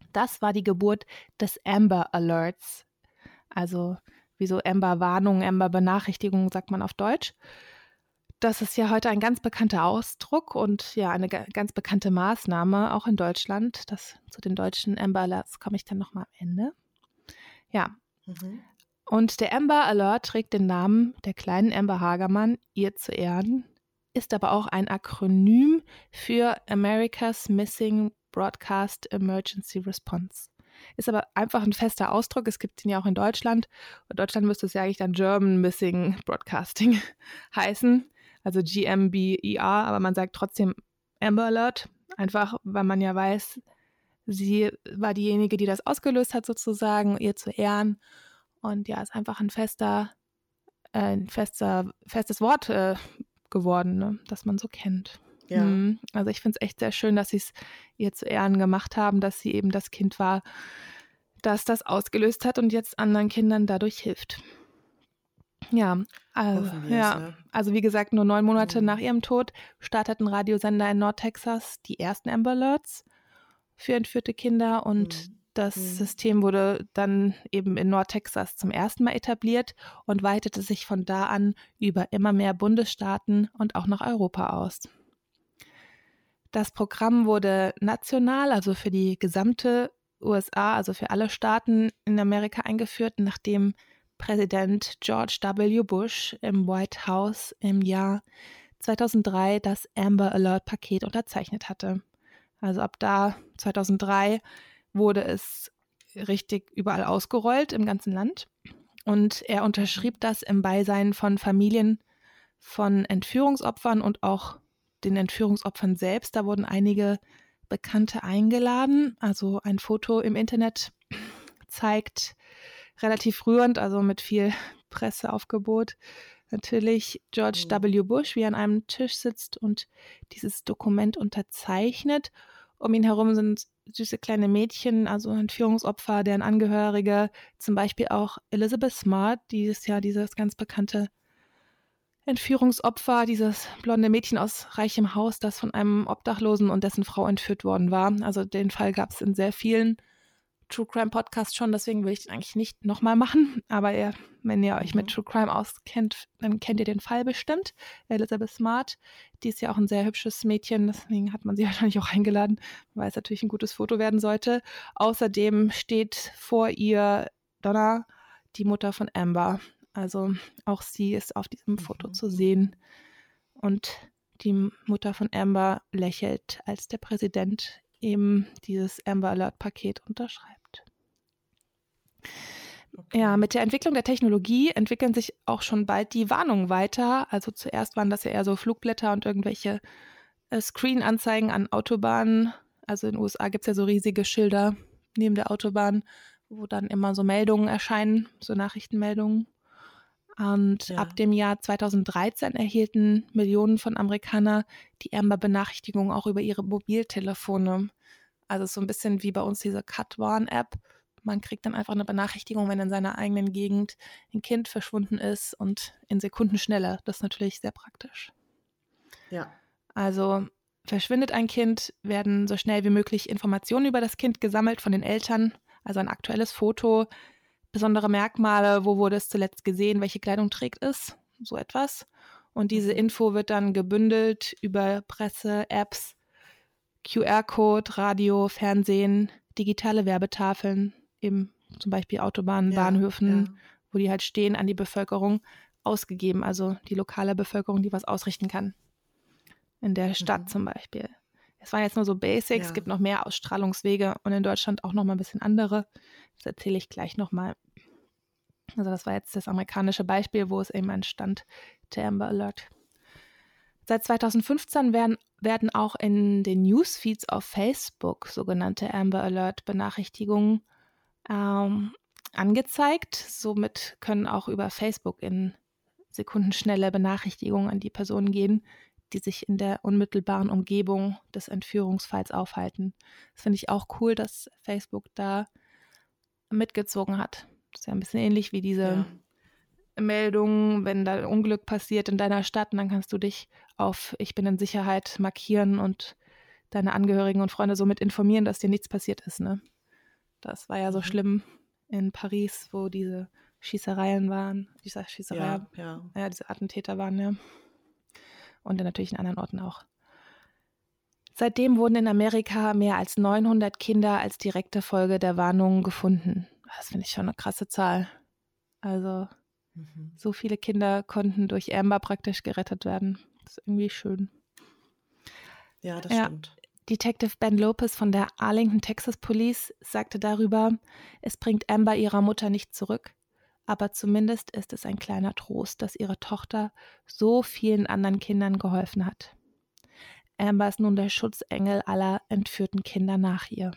Das war die Geburt des Amber Alerts. Also wie so Amber-Warnung, Amber-Benachrichtigung, sagt man auf Deutsch. Das ist ja heute ein ganz bekannter Ausdruck und ja eine ganz bekannte Maßnahme, auch in Deutschland. Zu den deutschen Amber Alerts komme ich dann nochmal am Ende. Ja. Und der Amber Alert trägt den Namen der kleinen Amber Hagermann, ihr zu Ehren, ist aber auch ein Akronym für America's Missing Broadcast Emergency Response. Ist aber einfach ein fester Ausdruck. Es gibt ihn ja auch in Deutschland. In Deutschland müsste es ja eigentlich dann German Missing Broadcasting heißen, also GMBER, aber man sagt trotzdem Amber Alert, einfach weil man ja weiß, sie war diejenige, die das ausgelöst hat sozusagen, ihr zu Ehren. Und ja, ist einfach ein festes Wort geworden, ne, das man so kennt. Ja. Also ich finde es echt sehr schön, dass sie es ihr zu Ehren gemacht haben, dass sie eben das Kind war, das das ausgelöst hat und jetzt anderen Kindern dadurch hilft. Ja, also wie gesagt, nur 9 Monate nach ihrem Tod starteten Radiosender in Nordtexas die ersten Amber Alerts für entführte Kinder und das System wurde dann eben in Nordtexas zum ersten Mal etabliert und weitete sich von da an über immer mehr Bundesstaaten und auch nach Europa aus. Das Programm wurde national, also für die gesamte USA, also für alle Staaten in Amerika eingeführt, nachdem Präsident George W. Bush im White House im Jahr 2003 das Amber Alert Paket unterzeichnet hatte. Also ab da, 2003, wurde es richtig überall ausgerollt im ganzen Land. Und er unterschrieb das im Beisein von Familien von Entführungsopfern und auch den Entführungsopfern selbst. Da wurden einige Bekannte eingeladen. Also ein Foto im Internet zeigt relativ rührend, also mit viel Presseaufgebot, natürlich George W. Bush, wie er an einem Tisch sitzt und dieses Dokument unterzeichnet. Um ihn herum sind süße kleine Mädchen, also Entführungsopfer, deren Angehörige, zum Beispiel auch Elizabeth Smart, die ist ja dieses ganz bekannte Entführungsopfer, dieses blonde Mädchen aus reichem Haus, das von einem Obdachlosen und dessen Frau entführt worden war. Also den Fall gab es in sehr vielen True Crime Podcasts schon, deswegen will ich den eigentlich nicht nochmal machen. Aber wenn ihr euch mit True Crime auskennt, dann kennt ihr den Fall bestimmt. Elizabeth Smart, die ist ja auch ein sehr hübsches Mädchen, deswegen hat man sie wahrscheinlich auch eingeladen, weil es natürlich ein gutes Foto werden sollte. Außerdem steht vor ihr Donna, die Mutter von Amber. Also auch sie ist auf diesem Foto zu sehen. Und die Mutter von Amber lächelt, als der Präsident eben dieses Amber Alert Paket unterschreibt. Okay. Ja, mit der Entwicklung der Technologie entwickeln sich auch schon bald die Warnungen weiter. Also zuerst waren das ja eher so Flugblätter und irgendwelche Screen-Anzeigen an Autobahnen. Also in den USA gibt es ja so riesige Schilder neben der Autobahn, wo dann immer so Meldungen erscheinen, so Nachrichtenmeldungen. Und ab dem Jahr 2013 erhielten Millionen von Amerikanern die Amber-Benachrichtigung auch über ihre Mobiltelefone. Also so ein bisschen wie bei uns diese Cut-Warn-App. Man kriegt dann einfach eine Benachrichtigung, wenn in seiner eigenen Gegend ein Kind verschwunden ist und in Sekundenschnelle. Das ist natürlich sehr praktisch. Ja. Also verschwindet ein Kind, werden so schnell wie möglich Informationen über das Kind gesammelt von den Eltern. Also ein aktuelles Foto, besondere Merkmale, wo wurde es zuletzt gesehen, welche Kleidung trägt es, so etwas. Und diese Info wird dann gebündelt über Presse, Apps, QR-Code, Radio, Fernsehen, digitale Werbetafeln, eben zum Beispiel Autobahnen, Bahnhöfen, wo die halt stehen, an die Bevölkerung ausgegeben, also die lokale Bevölkerung, die was ausrichten kann. In der Stadt zum Beispiel. Es waren jetzt nur so Basics, es gibt noch mehr Ausstrahlungswege und in Deutschland auch noch mal ein bisschen andere. Das erzähle ich gleich noch mal. Also das war jetzt das amerikanische Beispiel, wo es eben entstand, der Amber Alert. Seit 2015 werden auch in den Newsfeeds auf Facebook sogenannte Amber Alert Benachrichtigungen angezeigt. Somit können auch über Facebook in sekundenschnelle Benachrichtigungen an die Personen gehen, die sich in der unmittelbaren Umgebung des Entführungsfalls aufhalten. Das finde ich auch cool, dass Facebook da mitgezogen hat. Das ist ja ein bisschen ähnlich wie diese Meldungen, wenn da ein Unglück passiert in deiner Stadt, und dann kannst du dich auf Ich bin in Sicherheit markieren und deine Angehörigen und Freunde somit informieren, dass dir nichts passiert ist, ne? Das war ja so schlimm in Paris, wo diese Schießereien waren. Diese Attentäter waren, ja. Und dann natürlich in anderen Orten auch. Seitdem wurden in Amerika mehr als 900 Kinder als direkte Folge der Warnungen gefunden. Das finde ich schon eine krasse Zahl. Also so viele Kinder konnten durch Amber praktisch gerettet werden. Das ist irgendwie schön. Ja, das stimmt. Detective Ben Lopez von der Arlington, Texas Police sagte darüber, es bringt Amber ihrer Mutter nicht zurück, aber zumindest ist es ein kleiner Trost, dass ihre Tochter so vielen anderen Kindern geholfen hat. Amber ist nun der Schutzengel aller entführten Kinder nach ihr.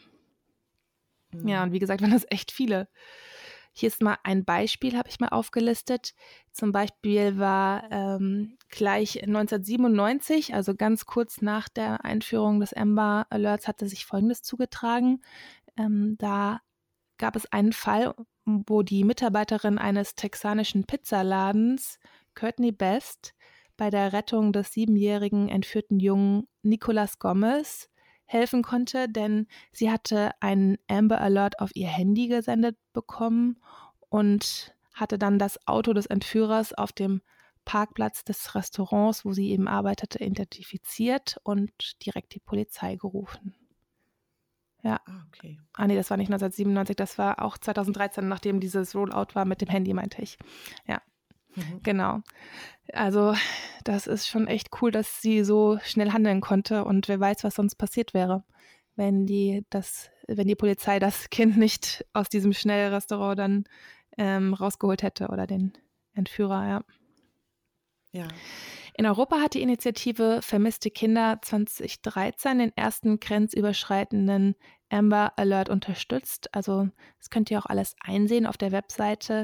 Ja, und wie gesagt, waren das echt viele. Hier ist mal ein Beispiel, habe ich mal aufgelistet. Zum Beispiel war gleich 1997, also ganz kurz nach der Einführung des Amber Alerts, hatte sich Folgendes zugetragen. Da gab es einen Fall, wo die Mitarbeiterin eines texanischen Pizzaladens, Courtney Best, bei der Rettung des 7-jährigen entführten Jungen Nicolas Gomez helfen konnte, denn sie hatte einen Amber Alert auf ihr Handy gesendet bekommen und hatte dann das Auto des Entführers auf dem Parkplatz des Restaurants, wo sie eben arbeitete, identifiziert und direkt die Polizei gerufen. Ja. Okay. Nee, das war nicht 1997, das war auch 2013, nachdem dieses Rollout war mit dem Handy, meinte ich. Ja. Genau. Also das ist schon echt cool, dass sie so schnell handeln konnte und wer weiß, was sonst passiert wäre, wenn die Polizei das Kind nicht aus diesem Schnellrestaurant dann rausgeholt hätte oder den Entführer, ja. Ja. In Europa hat die Initiative Vermisste Kinder 2013 den ersten grenzüberschreitenden Amber Alert unterstützt. Also das könnt ihr auch alles einsehen auf der Webseite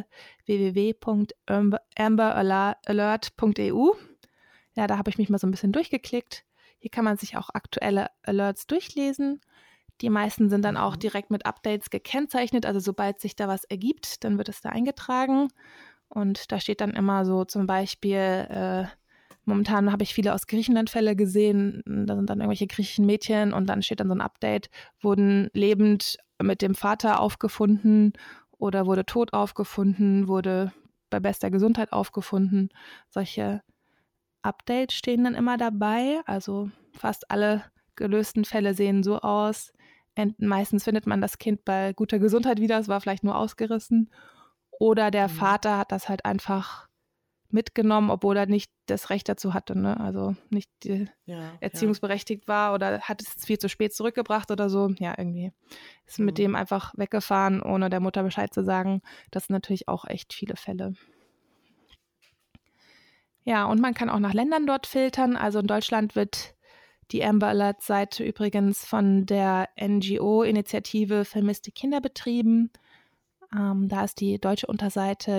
www.amberalert.eu. Ja, da habe ich mich mal so ein bisschen durchgeklickt. Hier kann man sich auch aktuelle Alerts durchlesen. Die meisten sind dann auch direkt mit Updates gekennzeichnet. Also sobald sich da was ergibt, dann wird es da eingetragen. Und da steht dann immer so zum Beispiel, momentan habe ich viele aus Griechenland Fälle gesehen, da sind dann irgendwelche griechischen Mädchen und dann steht dann so ein Update, wurden lebend mit dem Vater aufgefunden oder wurde tot aufgefunden, wurde bei bester Gesundheit aufgefunden. Solche Updates stehen dann immer dabei, also fast alle gelösten Fälle sehen so aus. Meistens findet man das Kind bei guter Gesundheit wieder, es war vielleicht nur ausgerissen. Oder der Vater hat das halt einfach mitgenommen, obwohl er nicht das Recht dazu hatte, ne? Also nicht erziehungsberechtigt war oder hat es viel zu spät zurückgebracht oder so. Ja, irgendwie ist mit dem einfach weggefahren, ohne der Mutter Bescheid zu sagen. Das sind natürlich auch echt viele Fälle. Ja, und man kann auch nach Ländern dort filtern. Also in Deutschland wird die Amber Alert-Seite übrigens von der NGO-Initiative Vermisste Kinder betrieben. Da ist die deutsche Unterseite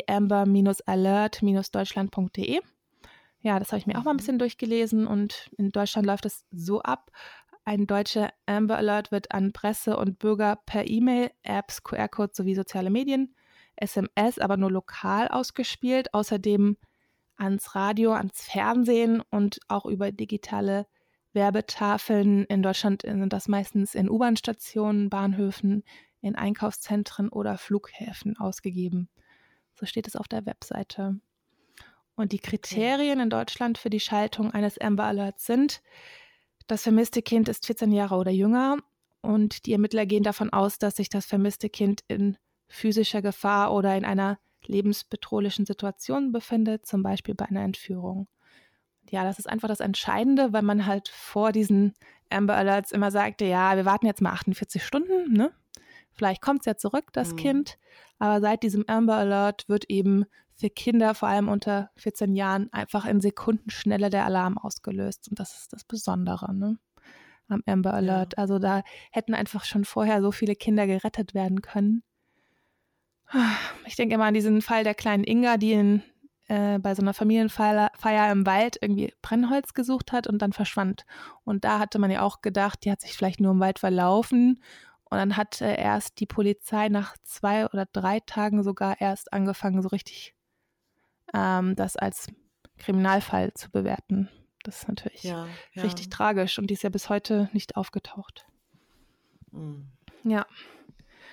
www.amber-alert-deutschland.de. Ja, das habe ich mir auch mal ein bisschen durchgelesen und in Deutschland läuft es so ab. Ein deutscher Amber Alert wird an Presse und Bürger per E-Mail, Apps, QR-Codes sowie soziale Medien, SMS, aber nur lokal ausgespielt. Außerdem ans Radio, ans Fernsehen und auch über digitale Werbetafeln. In Deutschland sind das meistens in U-Bahn-Stationen, Bahnhöfen, in Einkaufszentren oder Flughäfen ausgegeben. So steht es auf der Webseite. Und die Kriterien in Deutschland für die Schaltung eines Amber Alerts sind: Das vermisste Kind ist 14 Jahre oder jünger und die Ermittler gehen davon aus, dass sich das vermisste Kind in physischer Gefahr oder in einer lebensbedrohlichen Situation befindet, zum Beispiel bei einer Entführung. Ja, das ist einfach das Entscheidende, weil man halt vor diesen Amber Alerts immer sagte, ja, wir warten jetzt mal 48 Stunden, ne? Vielleicht kommt es ja zurück, das Kind. Aber seit diesem Amber Alert wird eben für Kinder, vor allem unter 14 Jahren, einfach in Sekundenschnelle der Alarm ausgelöst. Und das ist das Besondere, ne, am Amber Alert. Ja. Also da hätten einfach schon vorher so viele Kinder gerettet werden können. Ich denke immer an diesen Fall der kleinen Inga, die bei so einer Familienfeier im Wald irgendwie Brennholz gesucht hat und dann verschwand. Und da hatte man ja auch gedacht, die hat sich vielleicht nur im Wald verlaufen. Und dann hat erst die Polizei nach 2 oder 3 Tagen sogar erst angefangen, so richtig das als Kriminalfall zu bewerten. Das ist natürlich richtig tragisch und die ist ja bis heute nicht aufgetaucht. Ja.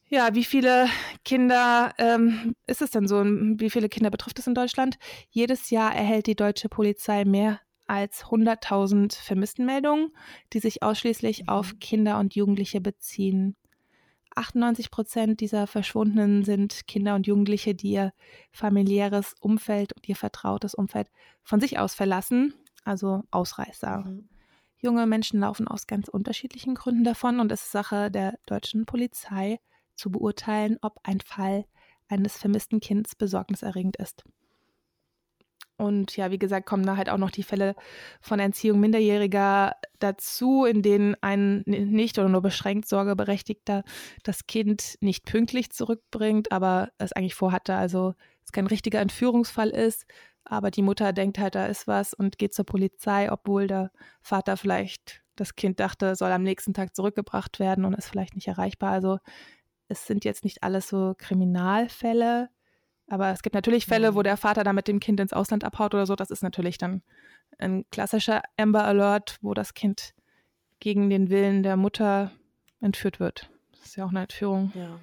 Ja, wie viele Kinder ist es denn so? Wie viele Kinder betrifft es in Deutschland? Jedes Jahr erhält die deutsche Polizei mehr als 100.000 Vermisstenmeldungen, die sich ausschließlich auf Kinder und Jugendliche beziehen. 98% dieser Verschwundenen sind Kinder und Jugendliche, die ihr familiäres Umfeld und ihr vertrautes Umfeld von sich aus verlassen, also Ausreißer. Junge Menschen laufen aus ganz unterschiedlichen Gründen davon und es ist Sache der deutschen Polizei zu beurteilen, ob ein Fall eines vermissten Kindes besorgniserregend ist. Und ja, wie gesagt, kommen da halt auch noch die Fälle von Entziehung Minderjähriger dazu, in denen ein nicht oder nur beschränkt Sorgeberechtigter das Kind nicht pünktlich zurückbringt, aber es eigentlich vorhatte, also es kein richtiger Entführungsfall ist, aber die Mutter denkt halt, da ist was und geht zur Polizei, obwohl der Vater vielleicht das Kind dachte, soll am nächsten Tag zurückgebracht werden und ist vielleicht nicht erreichbar. Also es sind jetzt nicht alles so Kriminalfälle, aber es gibt natürlich Fälle, wo der Vater dann mit dem Kind ins Ausland abhaut oder so. Das ist natürlich dann ein klassischer Amber Alert, wo das Kind gegen den Willen der Mutter entführt wird. Das ist ja auch eine Entführung. Ja.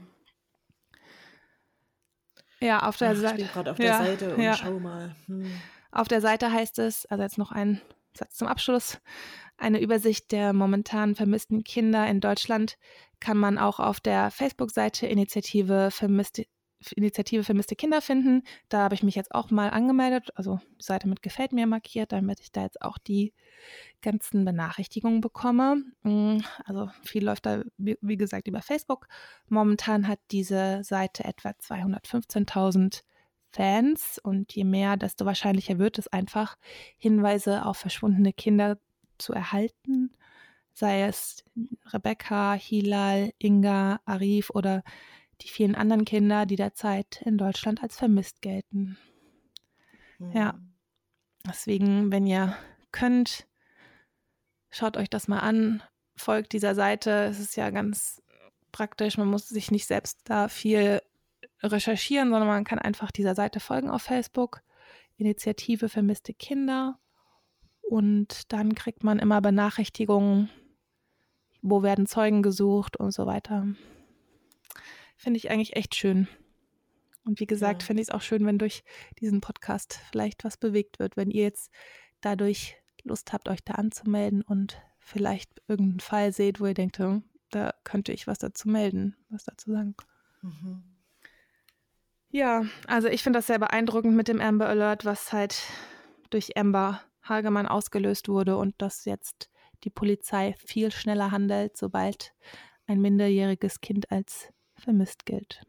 Ja, auf der Seite. Ich bin gerade auf der Seite und schau mal. Auf der Seite heißt es, also jetzt noch ein Satz zum Abschluss, eine Übersicht der momentan vermissten Kinder in Deutschland kann man auch auf der Facebook-Seite Initiative Vermisste Kinder finden. Da habe ich mich jetzt auch mal angemeldet, also die Seite mit gefällt mir markiert, damit ich da jetzt auch die ganzen Benachrichtigungen bekomme. Also viel läuft da, wie gesagt, über Facebook. Momentan hat diese Seite etwa 215.000 Fans und je mehr, desto wahrscheinlicher wird es einfach, Hinweise auf verschwundene Kinder zu erhalten, sei es Rebecca, Hilal, Inga, Arif oder die vielen anderen Kinder, die derzeit in Deutschland als vermisst gelten. Ja, deswegen, wenn ihr könnt, schaut euch das mal an, folgt dieser Seite. Es ist ja ganz praktisch, man muss sich nicht selbst da viel recherchieren, sondern man kann einfach dieser Seite folgen auf Facebook, Initiative Vermisste Kinder, und dann kriegt man immer Benachrichtigungen, wo werden Zeugen gesucht und so weiter. Finde ich eigentlich echt schön. Und wie gesagt, finde ich es auch schön, wenn durch diesen Podcast vielleicht was bewegt wird, wenn ihr jetzt dadurch Lust habt, euch da anzumelden und vielleicht irgendeinen Fall seht, wo ihr denkt, da könnte ich was dazu melden, was dazu sagen. Ja, also ich finde das sehr beeindruckend mit dem Amber Alert, was halt durch Amber Hagemann ausgelöst wurde und dass jetzt die Polizei viel schneller handelt, sobald ein minderjähriges Kind als vermisst gilt.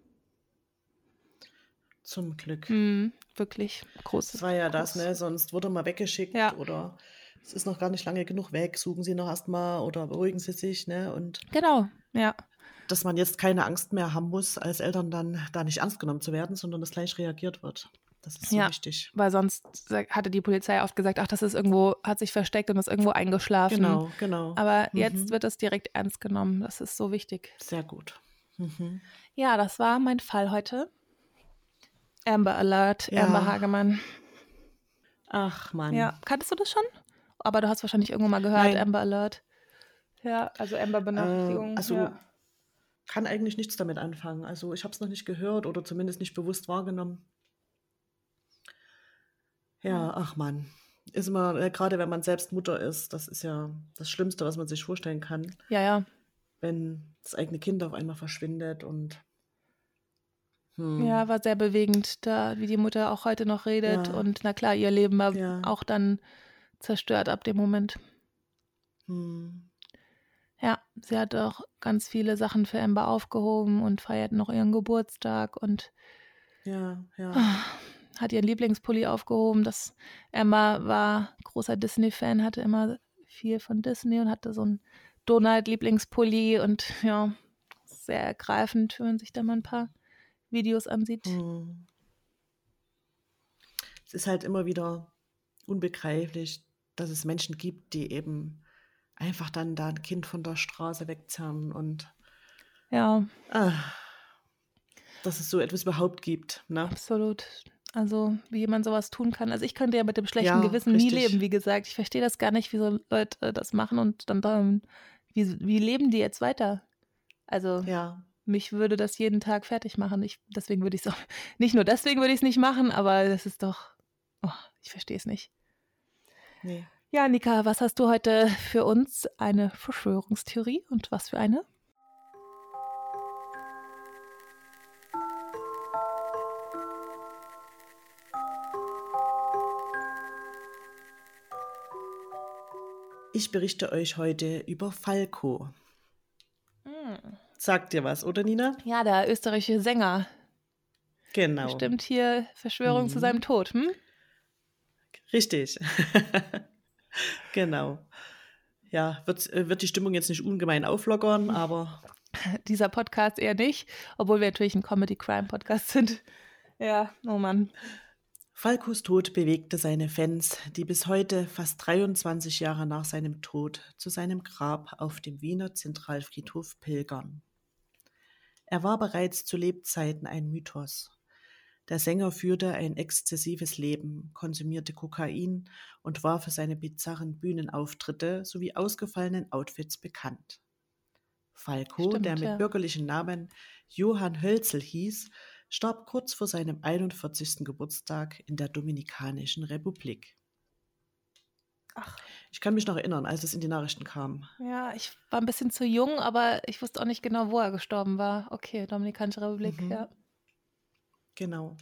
Zum Glück. Wirklich groß. Das war ja das, ne? Sonst wurde man weggeschickt oder es ist noch gar nicht lange genug weg, suchen Sie noch erstmal oder beruhigen Sie sich, ne? Und genau, ja. Dass man jetzt keine Angst mehr haben muss, als Eltern dann da nicht ernst genommen zu werden, sondern dass gleich reagiert wird. Das ist so wichtig. Weil sonst hatte die Polizei oft gesagt, ach, das ist irgendwo, hat sich versteckt und ist irgendwo eingeschlafen. Genau. Aber jetzt wird es direkt ernst genommen. Das ist so wichtig. Sehr gut. Ja, das war mein Fall heute. Amber Alert, Amber Hagemann. Ach, Mann. Ja, kanntest du das schon? Aber du hast wahrscheinlich irgendwo mal gehört, Nein. Amber Alert. Ja, also Amber-Benachrichtigung. Kann eigentlich nichts damit anfangen. Also ich habe es noch nicht gehört oder zumindest nicht bewusst wahrgenommen. Ja, ach Mann. Ist immer, gerade wenn man selbst Mutter ist, das ist ja das Schlimmste, was man sich vorstellen kann. Ja. Wenn das eigene Kind auf einmal verschwindet und Ja, war sehr bewegend, da wie die Mutter auch heute noch redet. Und na klar, ihr Leben war auch dann zerstört ab dem Moment. Ja, sie hat auch ganz viele Sachen für Amber aufgehoben und feiert noch ihren Geburtstag und hat ihren Lieblingspulli aufgehoben. Amber war großer Disney-Fan, hatte immer viel von Disney und hatte so einen Donald-Lieblingspulli und ja, sehr ergreifend, wenn man sich da mal ein paar Videos ansieht. Es ist halt immer wieder unbegreiflich, dass es Menschen gibt, die eben einfach dann da ein Kind von der Straße wegzerren und dass es so etwas überhaupt gibt. Ne? Absolut. Also wie man sowas tun kann. Also ich könnte ja mit dem schlechten Gewissen nie leben, wie gesagt. Ich verstehe das gar nicht, wie so Leute das machen und dann wie leben die jetzt weiter? Also mich würde das jeden Tag fertig machen. Deswegen würde ich es auch, nicht nur deswegen würde ich es nicht machen, aber das ist doch, ich verstehe es nicht. Nee. Ja, Nika, was hast du heute für uns? Eine Verschwörungstheorie und was für eine? Ich berichte euch heute über Falco. Sagt dir was, oder Nina? Ja, der österreichische Sänger. Genau. Bestimmt hier Verschwörung zu seinem Tod, Richtig. Genau. Ja, wird die Stimmung jetzt nicht ungemein auflockern, aber... Dieser Podcast eher nicht, obwohl wir natürlich ein Comedy-Crime-Podcast sind. Ja, oh Mann. Falcos Tod bewegte seine Fans, die bis heute, fast 23 Jahre nach seinem Tod, zu seinem Grab auf dem Wiener Zentralfriedhof pilgern. Er war bereits zu Lebzeiten ein Mythos. Der Sänger führte ein exzessives Leben, konsumierte Kokain und war für seine bizarren Bühnenauftritte sowie ausgefallenen Outfits bekannt. Falco, Stimmt, der mit ja. bürgerlichen Namen Johann Hölzel hieß, starb kurz vor seinem 41. Geburtstag in der Dominikanischen Republik. Ach. Ich kann mich noch erinnern, als es in die Nachrichten kam. Ja, ich war ein bisschen zu jung, aber ich wusste auch nicht genau, wo er gestorben war. Okay, Dominikanische Republik, ja. Genau.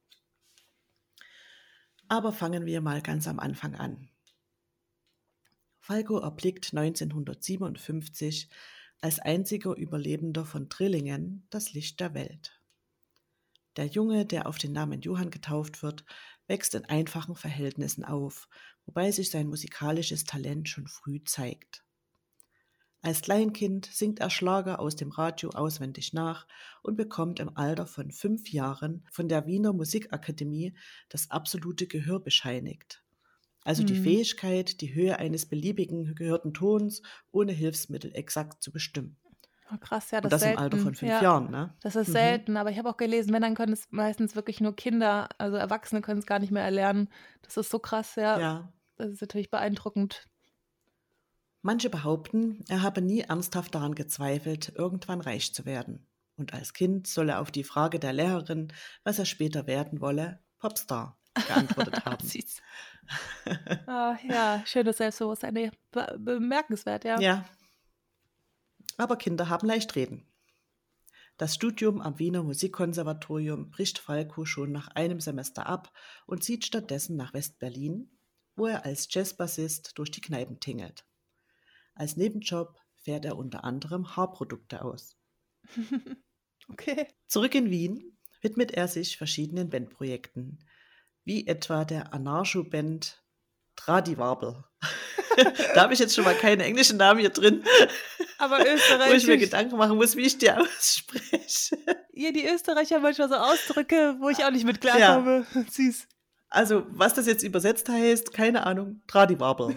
Aber fangen wir mal ganz am Anfang an. Falco erblickt 1957 als einziger Überlebender von Trillingen das Licht der Welt. Der Junge, der auf den Namen Johann getauft wird, wächst in einfachen Verhältnissen auf, wobei sich sein musikalisches Talent schon früh zeigt. Als Kleinkind singt er Schlager aus dem Radio auswendig nach und bekommt im Alter von 5 Jahren von der Wiener Musikakademie das absolute Gehör bescheinigt. Also die Fähigkeit, die Höhe eines beliebigen gehörten Tons ohne Hilfsmittel exakt zu bestimmen. Oh, krass, ja, Und das das ist im selten. Alter von 5 Ja, Jahren, ne? das ist selten, aber ich habe auch gelesen, wenn, dann können es meistens wirklich nur Kinder, also Erwachsene können es gar nicht mehr erlernen. Das ist so krass, ja. Ja. Das ist natürlich beeindruckend. Manche behaupten, er habe nie ernsthaft daran gezweifelt, irgendwann reich zu werden. Und als Kind soll er auf die Frage der Lehrerin, was er später werden wolle, Popstar geantwortet haben. Süß. Ja, schönes Selbstbewusstsein. Bemerkenswert, ja. Ja, aber Kinder haben leicht reden. Das Studium am Wiener Musikkonservatorium bricht Falco schon nach einem Semester ab und zieht stattdessen nach West-Berlin, wo er als Jazzbassist durch die Kneipen tingelt. Als Nebenjob fährt er unter anderem Haarprodukte aus. Okay. Zurück in Wien widmet er sich verschiedenen Bandprojekten, wie etwa der Anarcho-Band Tradiwarbel. Da habe ich jetzt schon mal keine englischen Namen hier drin, aber österreichisch. Wo ich mir Gedanken machen muss, wie ich die ausspreche. Ja, die Österreicher haben manchmal so Ausdrücke, wo ich auch nicht mit klarkomme. Ja. Süß. Also, was das jetzt übersetzt heißt, keine Ahnung, Tradiwarbel.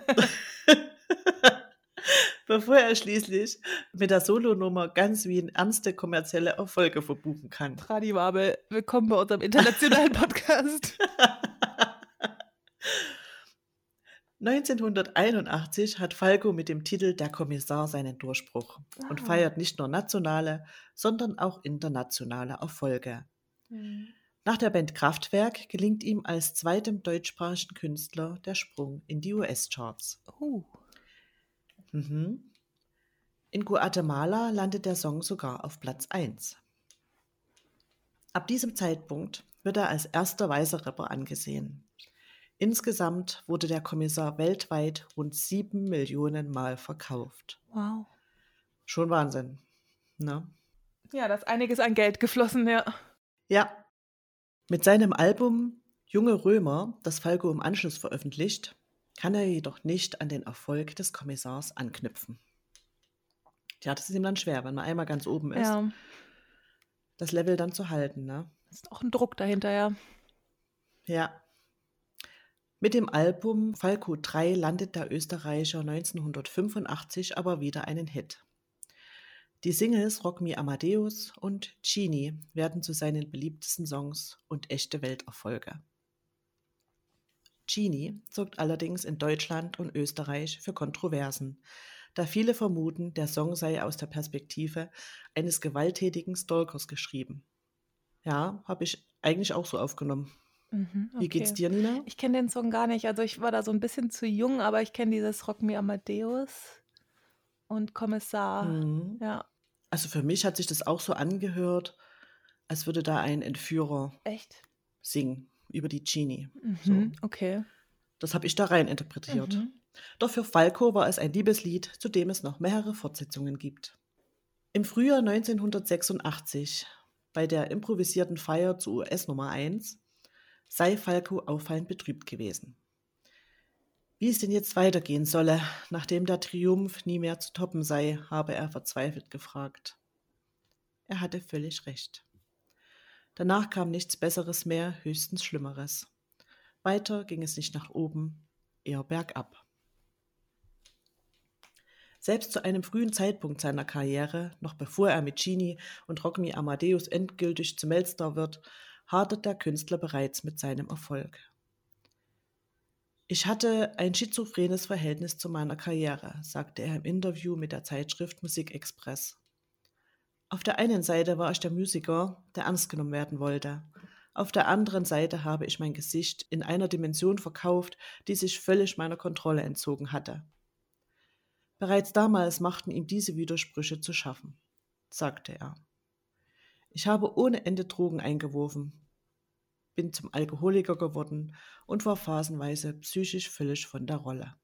Bevor er schließlich mit der Solonummer ganz Wien ernste kommerzielle Erfolge verbuchen kann. Tradiwarbel, willkommen bei unserem internationalen Podcast. 1981 hat Falco mit dem Titel Der Kommissar seinen Durchbruch und feiert nicht nur nationale, sondern auch internationale Erfolge. Nach der Band Kraftwerk gelingt ihm als zweitem deutschsprachigen Künstler der Sprung in die US-Charts. In Guatemala landet der Song sogar auf Platz 1. Ab diesem Zeitpunkt wird er als erster weißer Rapper angesehen. Insgesamt wurde der Kommissar weltweit rund 7 Millionen Mal verkauft. Wow. Schon Wahnsinn, ne? Ja, da ist einiges an Geld geflossen, ja. Ja. Mit seinem Album Junge Römer, das Falco im Anschluss veröffentlicht, kann er jedoch nicht an den Erfolg des Kommissars anknüpfen. Ja, das ist ihm dann schwer, wenn man einmal ganz oben ist, das Level dann zu halten, ne? Ist auch ein Druck dahinter, ja. Ja. Mit dem Album Falco 3 landet der Österreicher 1985 aber wieder einen Hit. Die Singles Rock Me Amadeus und Genie werden zu seinen beliebtesten Songs und echte Welterfolge. Genie sorgt allerdings in Deutschland und Österreich für Kontroversen, da viele vermuten, der Song sei aus der Perspektive eines gewalttätigen Stalkers geschrieben. Ja, habe ich eigentlich auch so aufgenommen. Wie geht's Okay. dir, Nina? Ich kenne den Song gar nicht. Also ich war da so ein bisschen zu jung, aber ich kenne dieses Rock Me Amadeus und Kommissar. Mhm. Ja, Also für mich hat sich das auch so angehört, als würde da ein Entführer echt? singen über die Genie. So, Okay. das habe ich da rein interpretiert. Mhm. Doch für Falco war es ein Liebeslied, zu dem es noch mehrere Fortsetzungen gibt. Im Frühjahr 1986, bei der improvisierten Feier zu US Nummer 1, sei Falco auffallend betrübt gewesen. Wie es denn jetzt weitergehen solle, nachdem der Triumph nie mehr zu toppen sei, habe er verzweifelt gefragt. Er hatte völlig recht. Danach kam nichts Besseres mehr, höchstens Schlimmeres. Weiter ging es nicht nach oben, eher bergab. Selbst zu einem frühen Zeitpunkt seiner Karriere, noch bevor er mit Genie und Rock Me Amadeus endgültig zum Weltstar wird, hadert der Künstler bereits mit seinem Erfolg. Ich hatte ein schizophrenes Verhältnis zu meiner Karriere, sagte er im Interview mit der Zeitschrift Musikexpress. Auf der einen Seite war ich der Musiker, der ernst genommen werden wollte. Auf der anderen Seite habe ich mein Gesicht in einer Dimension verkauft, die sich völlig meiner Kontrolle entzogen hatte. Bereits damals machten ihm diese Widersprüche zu schaffen, sagte er. Ich habe ohne Ende Drogen eingeworfen, bin zum Alkoholiker geworden und war phasenweise psychisch völlig von der Rolle.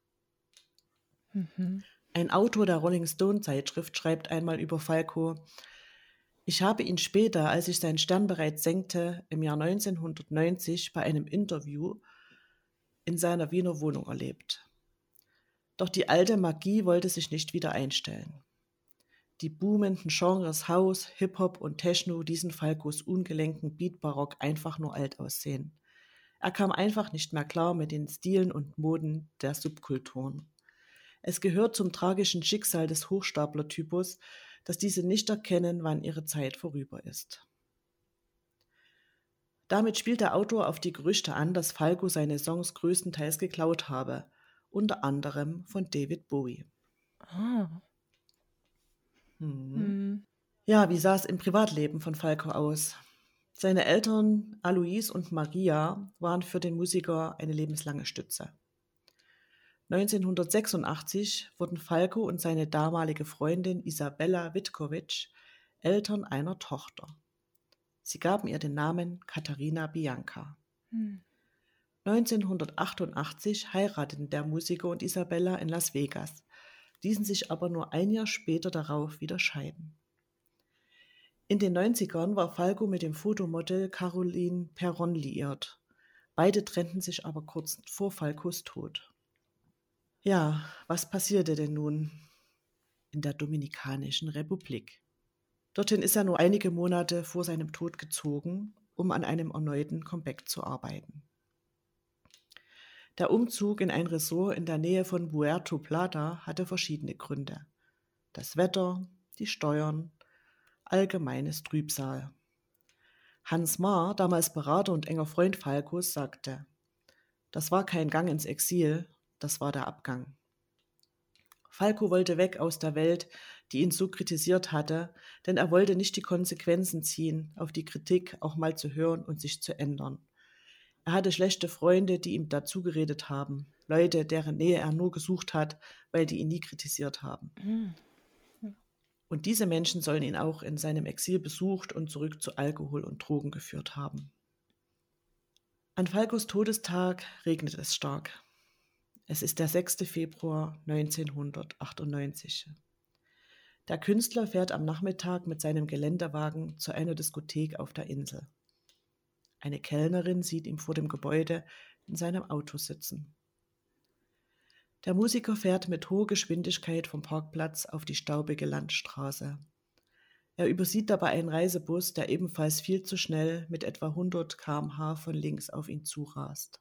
Mhm. Ein Autor der Rolling Stone Zeitschrift schreibt einmal über Falco: Ich habe ihn später, als sich sein Stern bereits senkte, im Jahr 1990 bei einem Interview in seiner Wiener Wohnung erlebt. Doch die alte Magie wollte sich nicht wieder einstellen. Die boomenden Genres House, Hip-Hop und Techno ließen Falcos ungelenken Beat-Barock einfach nur alt aussehen. Er kam einfach nicht mehr klar mit den Stilen und Moden der Subkulturen. Es gehört zum tragischen Schicksal des Hochstapler-Typus, dass diese nicht erkennen, wann ihre Zeit vorüber ist. Damit spielt der Autor auf die Gerüchte an, dass Falco seine Songs größtenteils geklaut habe, unter anderem von David Bowie. Ah. Mhm. Hm. Ja, wie sah es im Privatleben von Falco aus? Seine Eltern Alois und Maria waren für den Musiker eine lebenslange Stütze. 1986 wurden Falco und seine damalige Freundin Isabella Witkovic Eltern einer Tochter. Sie gaben ihr den Namen Katharina Bianca. 1988 heirateten der Musiker und Isabella in Las Vegas, ließen sich aber nur ein Jahr später darauf wieder scheiden. In den 90ern war Falco mit dem Fotomodel Caroline Perron liiert. Beide trennten sich aber kurz vor Falcos Tod. Ja, was passierte denn nun in der Dominikanischen Republik? Dorthin ist er nur einige Monate vor seinem Tod gezogen, um an einem erneuten Comeback zu arbeiten. Der Umzug in ein Resort in der Nähe von Puerto Plata hatte verschiedene Gründe. Das Wetter, die Steuern, allgemeines Trübsal. Hans Maar, damals Berater und enger Freund Falcos, sagte: Das war kein Gang ins Exil, das war der Abgang. Falco wollte weg aus der Welt, die ihn so kritisiert hatte, denn er wollte nicht die Konsequenzen ziehen, auf die Kritik auch mal zu hören und sich zu ändern. Er hatte schlechte Freunde, die ihm dazugeredet haben, Leute, deren Nähe er nur gesucht hat, weil die ihn nie kritisiert haben. Und diese Menschen sollen ihn auch in seinem Exil besucht und zurück zu Alkohol und Drogen geführt haben. An Falcos Todestag regnet es stark. Es ist der 6. Februar 1998. Der Künstler fährt am Nachmittag mit seinem Geländewagen zu einer Diskothek auf der Insel. Eine Kellnerin sieht ihn vor dem Gebäude in seinem Auto sitzen. Der Musiker fährt mit hoher Geschwindigkeit vom Parkplatz auf die staubige Landstraße. Er übersieht dabei einen Reisebus, der ebenfalls viel zu schnell mit etwa 100 km/h von links auf ihn zurast.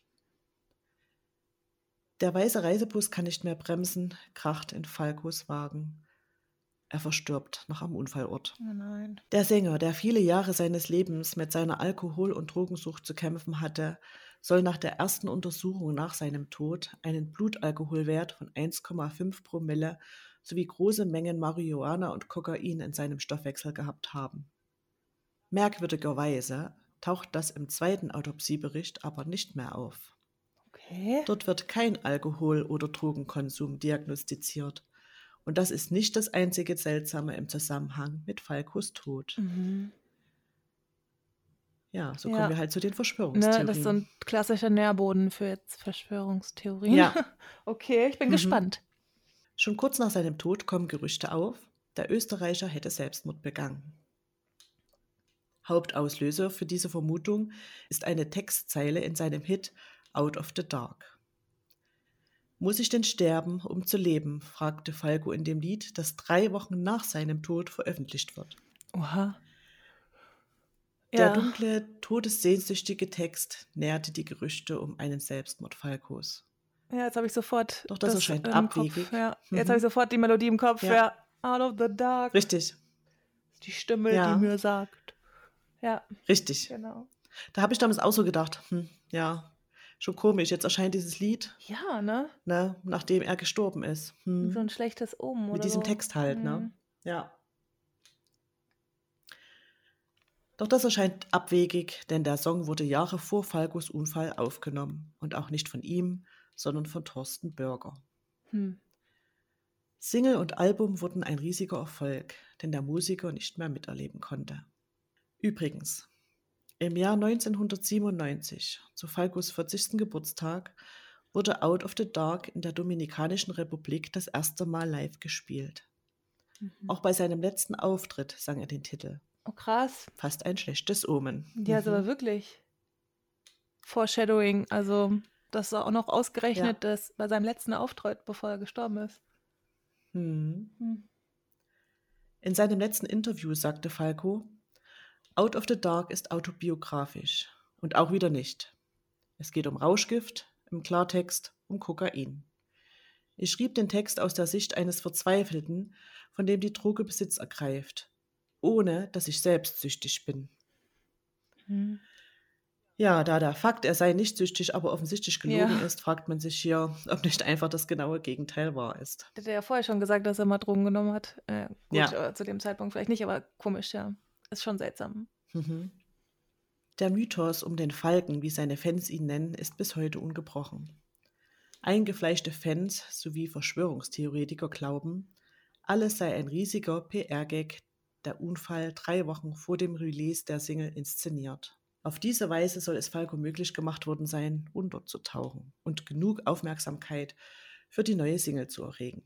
Der weiße Reisebus kann nicht mehr bremsen, kracht in Falcos Wagen. Er verstirbt noch am Unfallort. Oh nein. Der Sänger, der viele Jahre seines Lebens mit seiner Alkohol- und Drogensucht zu kämpfen hatte, soll nach der ersten Untersuchung nach seinem Tod einen Blutalkoholwert von 1,5 Promille sowie große Mengen Marihuana und Kokain in seinem Stoffwechsel gehabt haben. Merkwürdigerweise taucht das im zweiten Autopsiebericht aber nicht mehr auf. Okay. Dort wird kein Alkohol- oder Drogenkonsum diagnostiziert. Und das ist nicht das einzige Seltsame im Zusammenhang mit Falcos Tod. Mhm. Ja, so Ja. kommen wir halt zu den Ne, Verschwörungstheorien. das ist so ein klassischer Nährboden für jetzt Verschwörungstheorien. Ja. Okay, ich bin gespannt. Schon kurz nach seinem Tod kommen Gerüchte auf, der Österreicher hätte Selbstmord begangen. Hauptauslöser für diese Vermutung ist eine Textzeile in seinem Hit Out of the Dark. Muss ich denn sterben, um zu leben? Fragte Falco in dem Lied, das 3 Wochen nach seinem Tod veröffentlicht wird. Oha. Der Ja. dunkle, todessehnsüchtige Text nährte die Gerüchte um einen Selbstmord Falcos. Ja, jetzt habe ich sofort Doch das das erscheint im abwegig. Kopf. Ja. Jetzt habe ich sofort die Melodie im Kopf. Ja. Ja. Out of the dark. Richtig, Die Stimme, Ja. die mir sagt. Ja, richtig. genau. Da habe ich damals auch so gedacht, ja, schon komisch, jetzt erscheint dieses Lied, Ja, ne? nachdem er gestorben ist. So ein schlechtes Omen oder Mit diesem so. Text halt, ne? Mhm. Ja. Doch das erscheint abwegig, denn der Song wurde Jahre vor Falcos Unfall aufgenommen und auch nicht von ihm, sondern von Thorsten Börger. Hm. Single und Album wurden ein riesiger Erfolg, den der Musiker nicht mehr miterleben konnte. Übrigens, im Jahr 1997, zu Falcos 40. Geburtstag, wurde Out of the Dark in der Dominikanischen Republik das erste Mal live gespielt. Auch bei seinem letzten Auftritt sang er den Titel. Oh, krass. Fast ein schlechtes Omen. Ja, ist aber wirklich Foreshadowing. Also, das ist auch noch ausgerechnet das bei seinem letzten Auftritt, bevor er gestorben ist. Hm. Hm. In seinem letzten Interview sagte Falco, Out of the Dark ist autobiografisch und auch wieder nicht. Es geht um Rauschgift, im Klartext um Kokain. Ich schrieb den Text aus der Sicht eines Verzweifelten, von dem die Droge Besitz ergreift, ohne dass ich selbst süchtig bin. Hm. Ja, da der Fakt, er sei nicht süchtig, aber offensichtlich gelogen ist, fragt man sich hier, ob nicht einfach das genaue Gegenteil wahr ist. Der hat ja vorher schon gesagt, dass er mal Drogen genommen hat. Gut, Ja. zu dem Zeitpunkt vielleicht nicht, aber komisch, ja. Ist schon seltsam. Mhm. Der Mythos um den Falken, wie seine Fans ihn nennen, ist bis heute ungebrochen. Eingefleischte Fans sowie Verschwörungstheoretiker glauben, alles sei ein riesiger PR-Gag, der Unfall 3 Wochen vor dem Release der Single inszeniert. Auf diese Weise soll es Falco möglich gemacht worden sein, unterzutauchen und genug Aufmerksamkeit für die neue Single zu erregen.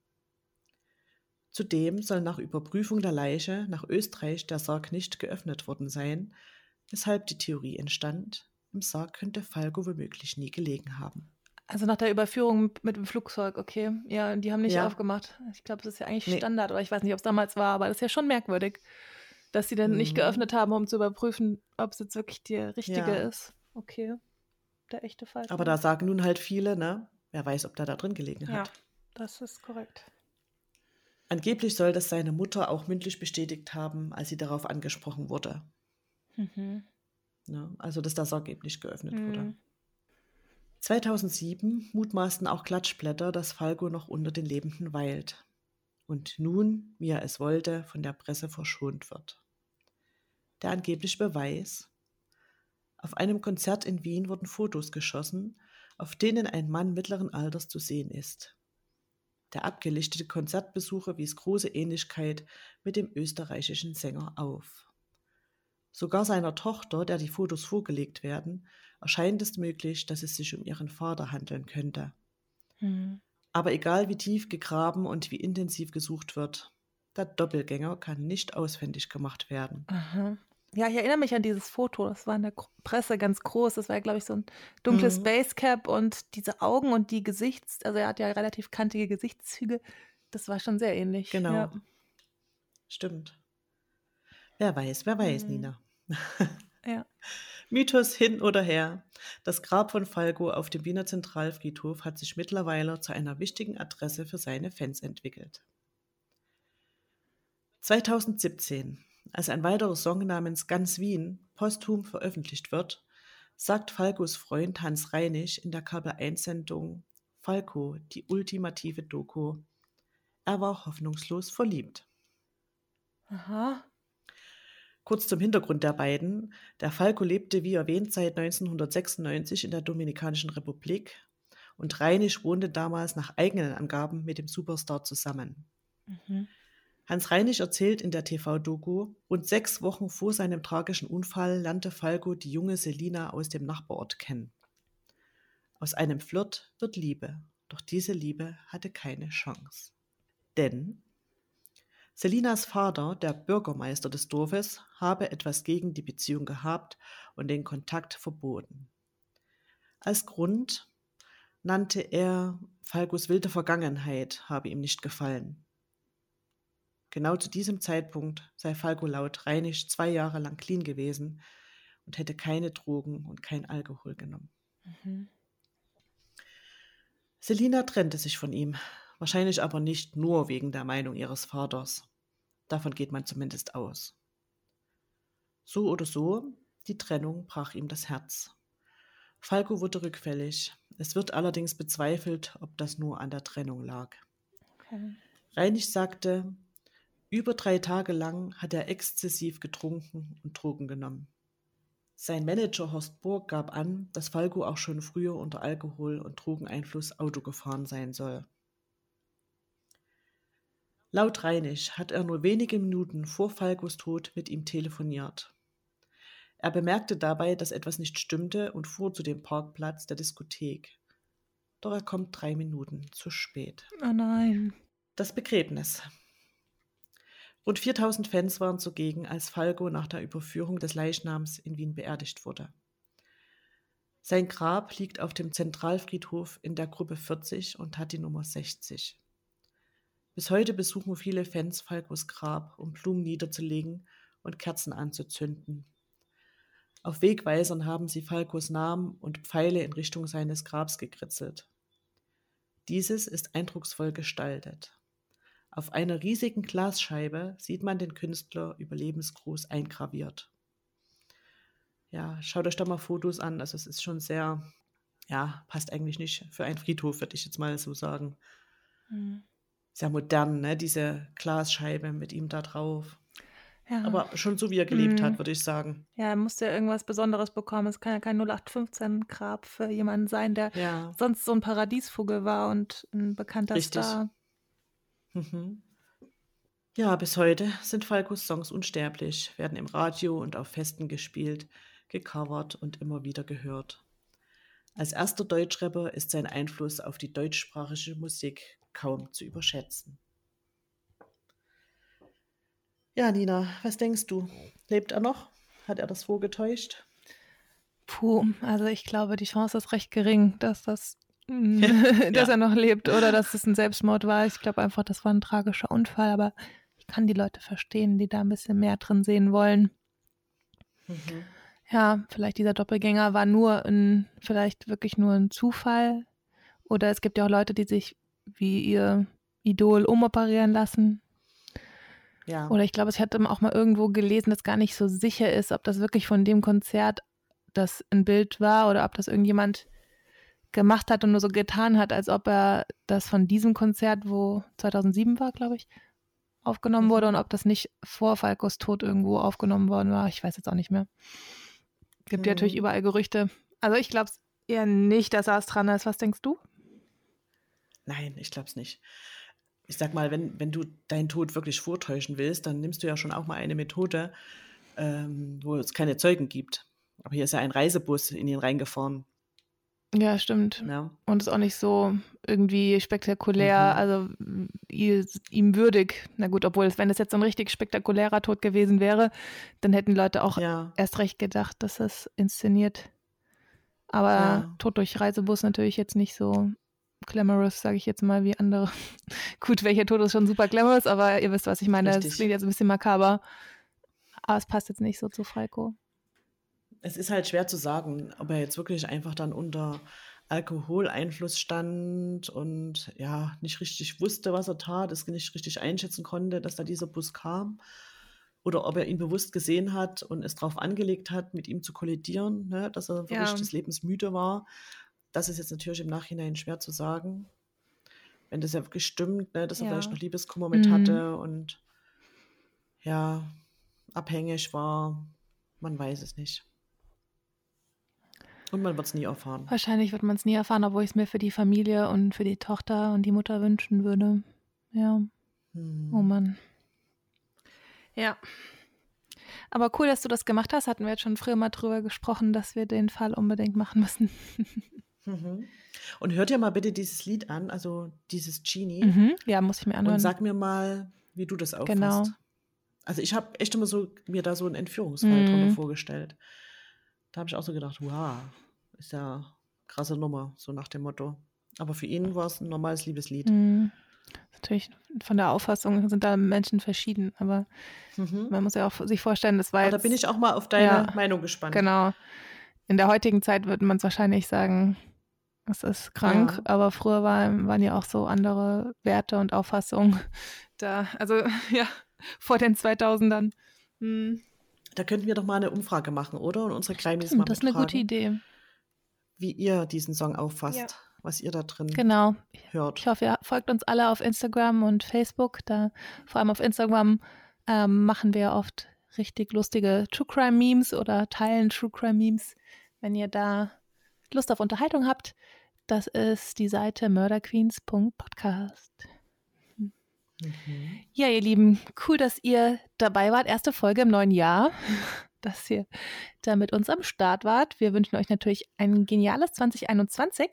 Zudem soll nach Überprüfung der Leiche nach Österreich der Sarg nicht geöffnet worden sein, weshalb die Theorie entstand, im Sarg könnte Falco womöglich nie gelegen haben. Also nach der Überführung mit dem Flugzeug, okay. Ja, die haben nicht Ja. aufgemacht. Ich glaube, das ist ja eigentlich Nee. Standard, aber ich weiß nicht, ob es damals war, aber das ist ja schon merkwürdig, dass sie dann nicht geöffnet haben, um zu überprüfen, ob es jetzt wirklich die richtige ist. Okay, der echte Fall. Aber da sagen nun halt viele, ne? Wer weiß, ob der da drin gelegen Ja, hat. das ist korrekt. Angeblich soll das seine Mutter auch mündlich bestätigt haben, als sie darauf angesprochen wurde. Mhm. Ne? Also, dass der Sarg eben nicht geöffnet wurde. Mhm. 2007 mutmaßten auch Klatschblätter, dass Falco noch unter den Lebenden weilt und nun, wie er es wollte, von der Presse verschont wird. Der angebliche Beweis: Auf einem Konzert in Wien wurden Fotos geschossen, auf denen ein Mann mittleren Alters zu sehen ist. Der abgelichtete Konzertbesucher wies große Ähnlichkeit mit dem österreichischen Sänger auf. Sogar seiner Tochter, der die Fotos vorgelegt werden, erscheint es möglich, dass es sich um ihren Vater handeln könnte. Mhm. Aber egal wie tief gegraben und wie intensiv gesucht wird, der Doppelgänger kann nicht ausfindig gemacht werden. Aha. Ja, ich erinnere mich an dieses Foto. Das war in der Presse ganz groß. Das war, glaube ich, so ein dunkles Basecap und diese Augen und die also er hat ja relativ kantige Gesichtszüge. Das war schon sehr ähnlich. Genau. Ja. Stimmt. Wer weiß, Nina. Ja. Mythos hin oder her. Das Grab von Falco auf dem Wiener Zentralfriedhof hat sich mittlerweile zu einer wichtigen Adresse für seine Fans entwickelt. 2017, als ein weiterer Song namens Ganz Wien posthum veröffentlicht wird, sagt Falcos Freund Hans Reinig in der Kabel-1-Sendung Falco, die ultimative Doku. Er war hoffnungslos verliebt. Aha. Kurz zum Hintergrund der beiden. Der Falco lebte, wie erwähnt, seit 1996 in der Dominikanischen Republik und Reinig wohnte damals nach eigenen Angaben mit dem Superstar zusammen. Mhm. Hans Reinig erzählt in der TV-Doku, rund 6 Wochen vor seinem tragischen Unfall lernte Falco die junge Selina aus dem Nachbarort kennen. Aus einem Flirt wird Liebe, doch diese Liebe hatte keine Chance. Denn Selinas Vater, der Bürgermeister des Dorfes, habe etwas gegen die Beziehung gehabt und den Kontakt verboten. Als Grund nannte er, Falcos wilde Vergangenheit habe ihm nicht gefallen. Genau zu diesem Zeitpunkt sei Falco laut Reinig 2 Jahre lang clean gewesen und hätte keine Drogen und kein Alkohol genommen. Mhm. Selina trennte sich von ihm, wahrscheinlich aber nicht nur wegen der Meinung ihres Vaters. Davon geht man zumindest aus. So oder so, die Trennung brach ihm das Herz. Falco wurde rückfällig. Es wird allerdings bezweifelt, ob das nur an der Trennung lag. Okay. Reinig sagte, über 3 Tage lang hat er exzessiv getrunken und Drogen genommen. Sein Manager Horst Burg gab an, dass Falco auch schon früher unter Alkohol- und Drogeneinfluss Auto gefahren sein soll. Laut Reinig hat er nur wenige Minuten vor Falcos Tod mit ihm telefoniert. Er bemerkte dabei, dass etwas nicht stimmte und fuhr zu dem Parkplatz der Diskothek. Doch er kommt 3 Minuten zu spät. Oh nein. Das Begräbnis. Rund 4000 Fans waren zugegen, als Falco nach der Überführung des Leichnams in Wien beerdigt wurde. Sein Grab liegt auf dem Zentralfriedhof in der Gruppe 40 und hat die Nummer 60. Bis heute besuchen viele Fans Falcos Grab, um Blumen niederzulegen und Kerzen anzuzünden. Auf Wegweisern haben sie Falcos Namen und Pfeile in Richtung seines Grabs gekritzelt. Dieses ist eindrucksvoll gestaltet. Auf einer riesigen Glasscheibe sieht man den Künstler überlebensgroß eingraviert. Ja, schaut euch da mal Fotos an. Also es ist schon sehr, ja, passt eigentlich nicht für einen Friedhof, würde ich jetzt mal so sagen. Mhm. Sehr modern, ne? Diese Glasscheibe mit ihm da drauf. Ja. Aber schon so, wie er gelebt hat, würde ich sagen. Ja, er musste ja irgendwas Besonderes bekommen. Es kann ja kein 0815-Grab für jemanden sein, der Ja, sonst so ein Paradiesvogel war und ein bekannter richtig. Star. Mhm. Ja, bis heute sind Falcos Songs unsterblich, werden im Radio und auf Festen gespielt, gecovert und immer wieder gehört. Als erster Deutschrapper ist sein Einfluss auf die deutschsprachige Musik kaum zu überschätzen. Ja, Nina, was denkst du? Lebt er noch? Hat er das vorgetäuscht? Puh, also ich glaube, die Chance ist recht gering, dass dass Ja. er noch lebt oder dass es ein Selbstmord war. Ich glaube einfach, das war ein tragischer Unfall, aber ich kann die Leute verstehen, die da ein bisschen mehr drin sehen wollen. Mhm. Ja, vielleicht dieser Doppelgänger war vielleicht wirklich nur ein Zufall. Oder es gibt ja auch Leute, die sich wie ihr Idol umoperieren lassen. Ja. Oder ich glaube, ich hatte auch mal irgendwo gelesen, dass gar nicht so sicher ist, ob das wirklich von dem Konzert das ein Bild war oder ob das irgendjemand gemacht hat und nur so getan hat, als ob er das von diesem Konzert, wo 2007 war, glaube ich, aufgenommen wurde und ob das nicht vor Falcos Tod irgendwo aufgenommen worden war. Ich weiß jetzt auch nicht mehr. Gibt ja natürlich überall Gerüchte. Also ich glaube eher nicht, dass er es dran ist. Was denkst du? Nein, ich glaube es nicht. Ich sag mal, wenn du deinen Tod wirklich vortäuschen willst, dann nimmst du ja schon auch mal eine Methode, wo es keine Zeugen gibt. Aber hier ist ja ein Reisebus in ihn reingefahren. Ja, stimmt. Ja. Und ist auch nicht so irgendwie spektakulär, also ihm würdig. Na gut, obwohl, wenn es jetzt so ein richtig spektakulärer Tod gewesen wäre, dann hätten Leute auch Ja, erst recht gedacht, dass es inszeniert. Aber ja, Tod durch Reisebus natürlich jetzt nicht so glamorous, sage ich jetzt mal, wie andere. Gut, welcher Tod ist schon super glamorous, aber ihr wisst, was ich meine. Es richtig. klingt jetzt ein bisschen makaber, aber es passt jetzt nicht so zu Falco. Es ist halt schwer zu sagen, ob er jetzt wirklich einfach dann unter Alkoholeinfluss stand und ja, nicht richtig wusste, was er tat, es nicht richtig einschätzen konnte, dass da dieser Bus kam. oder ob er ihn bewusst gesehen hat und es darauf angelegt hat, mit ihm zu kollidieren, ne, dass er wirklich Ja. des Lebens müde war. Das ist jetzt natürlich im Nachhinein schwer zu sagen. Wenn das ja wirklich stimmt, ne, dass er vielleicht noch Liebeskummer mit hatte und ja, abhängig war. Man weiß es nicht. Und man wird es nie erfahren. Wahrscheinlich wird man es nie erfahren, obwohl ich es mir für die Familie und für die Tochter und die Mutter wünschen würde. Ja. Oh Mann. Ja. Aber cool, dass du das gemacht hast. Hatten wir jetzt schon früher mal drüber gesprochen, dass wir den Fall unbedingt machen müssen. Und hört dir mal bitte dieses Lied an, also dieses Genie. Ja, muss ich mir anhören. Und sag mir mal, wie du das auffasst. Genau. Also ich habe echt immer so mir da so einen Entführungsfall drunter vorgestellt. Da habe ich auch so gedacht, wow, ist ja krasse Nummer, so nach dem Motto. Aber für ihn war es ein normales Liebeslied. Natürlich, von der Auffassung sind da Menschen verschieden, aber man muss ja auch sich vorstellen, das war Aber jetzt... da bin ich auch mal auf deine Meinung gespannt. Genau. In der heutigen Zeit würde man es wahrscheinlich sagen, es ist krank, aber früher waren ja auch so andere Werte und Auffassungen da. Also ja, vor den 2000ern. Da könnten wir doch mal eine Umfrage machen, oder? Und unsere Kleines mal Das ist eine gute Idee. Wie ihr diesen Song auffasst, was ihr da drin hört. Ich hoffe, ihr folgt uns alle auf Instagram und Facebook. Da, vor allem auf Instagram, machen wir oft richtig lustige True Crime Memes oder teilen True Crime Memes. Wenn ihr da Lust auf Unterhaltung habt, das ist die Seite murderqueens.podcast. Ja, ihr Lieben, cool, dass ihr dabei wart. Erste Folge im neuen Jahr, dass ihr da mit uns am Start wart. Wir wünschen euch natürlich ein geniales 2021.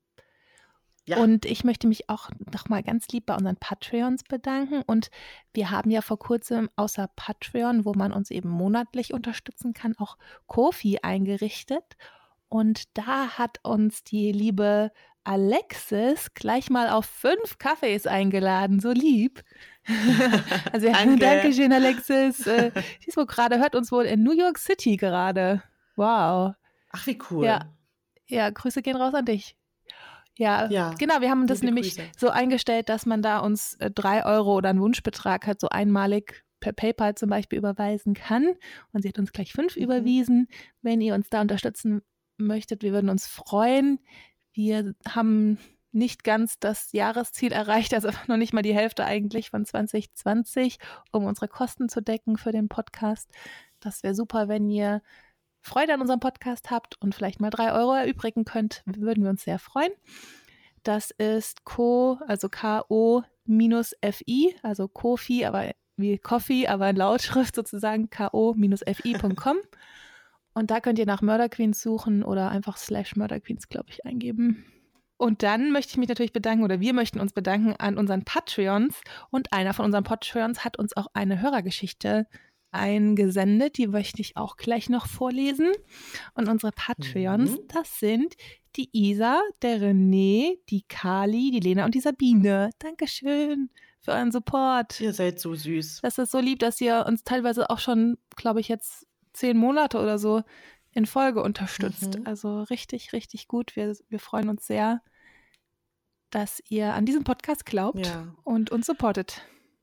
Ja. Und ich möchte mich auch nochmal ganz lieb bei unseren Patreons bedanken. Und wir haben ja vor kurzem außer Patreon, wo man uns eben monatlich unterstützen kann, auch Ko-fi eingerichtet. Und da hat uns die liebe Alexis gleich mal auf 5 Kaffees eingeladen. So lieb. Also Dankeschön, Alexis. Die ist wohl gerade, hört uns wohl in New York City gerade. Wow. Ach, wie cool. Ja, Grüße gehen raus an dich. Ja, genau, wir haben das nämlich so eingestellt, dass man da uns 3 Euro oder einen Wunschbetrag halt so einmalig per PayPal zum Beispiel überweisen kann. Und sie hat uns gleich 5 überwiesen. Wenn ihr uns da unterstützen möchtet, wir würden uns freuen. Wir haben nicht ganz das Jahresziel erreicht, also noch nicht mal die Hälfte eigentlich von 2020, um unsere Kosten zu decken für den Podcast. Das wäre super, wenn ihr Freude an unserem Podcast habt und vielleicht mal 3 Euro erübrigen könnt, würden wir uns sehr freuen. Das ist also Ko-Fi, also Ko-Fi, aber wie Coffee, aber in Lautschrift sozusagen, ko-fi.com. Und da könnt ihr nach Murder Queens suchen oder einfach /Murder Queens, glaube ich, eingeben. Und dann möchte ich mich natürlich bedanken, oder wir möchten uns bedanken an unseren Patreons. Und einer von unseren Patreons hat uns auch eine Hörergeschichte eingesendet. Die möchte ich auch gleich noch vorlesen. Und unsere Patreons, das sind die Isa, der René, die Kali, die Lena und die Sabine. Dankeschön für euren Support. Ihr seid so süß. Das ist so lieb, dass ihr uns teilweise auch schon, glaube ich, jetzt 10 Monate oder so in Folge unterstützt. Also richtig, richtig gut. Wir freuen uns sehr, dass ihr an diesen Podcast glaubt und uns supportet.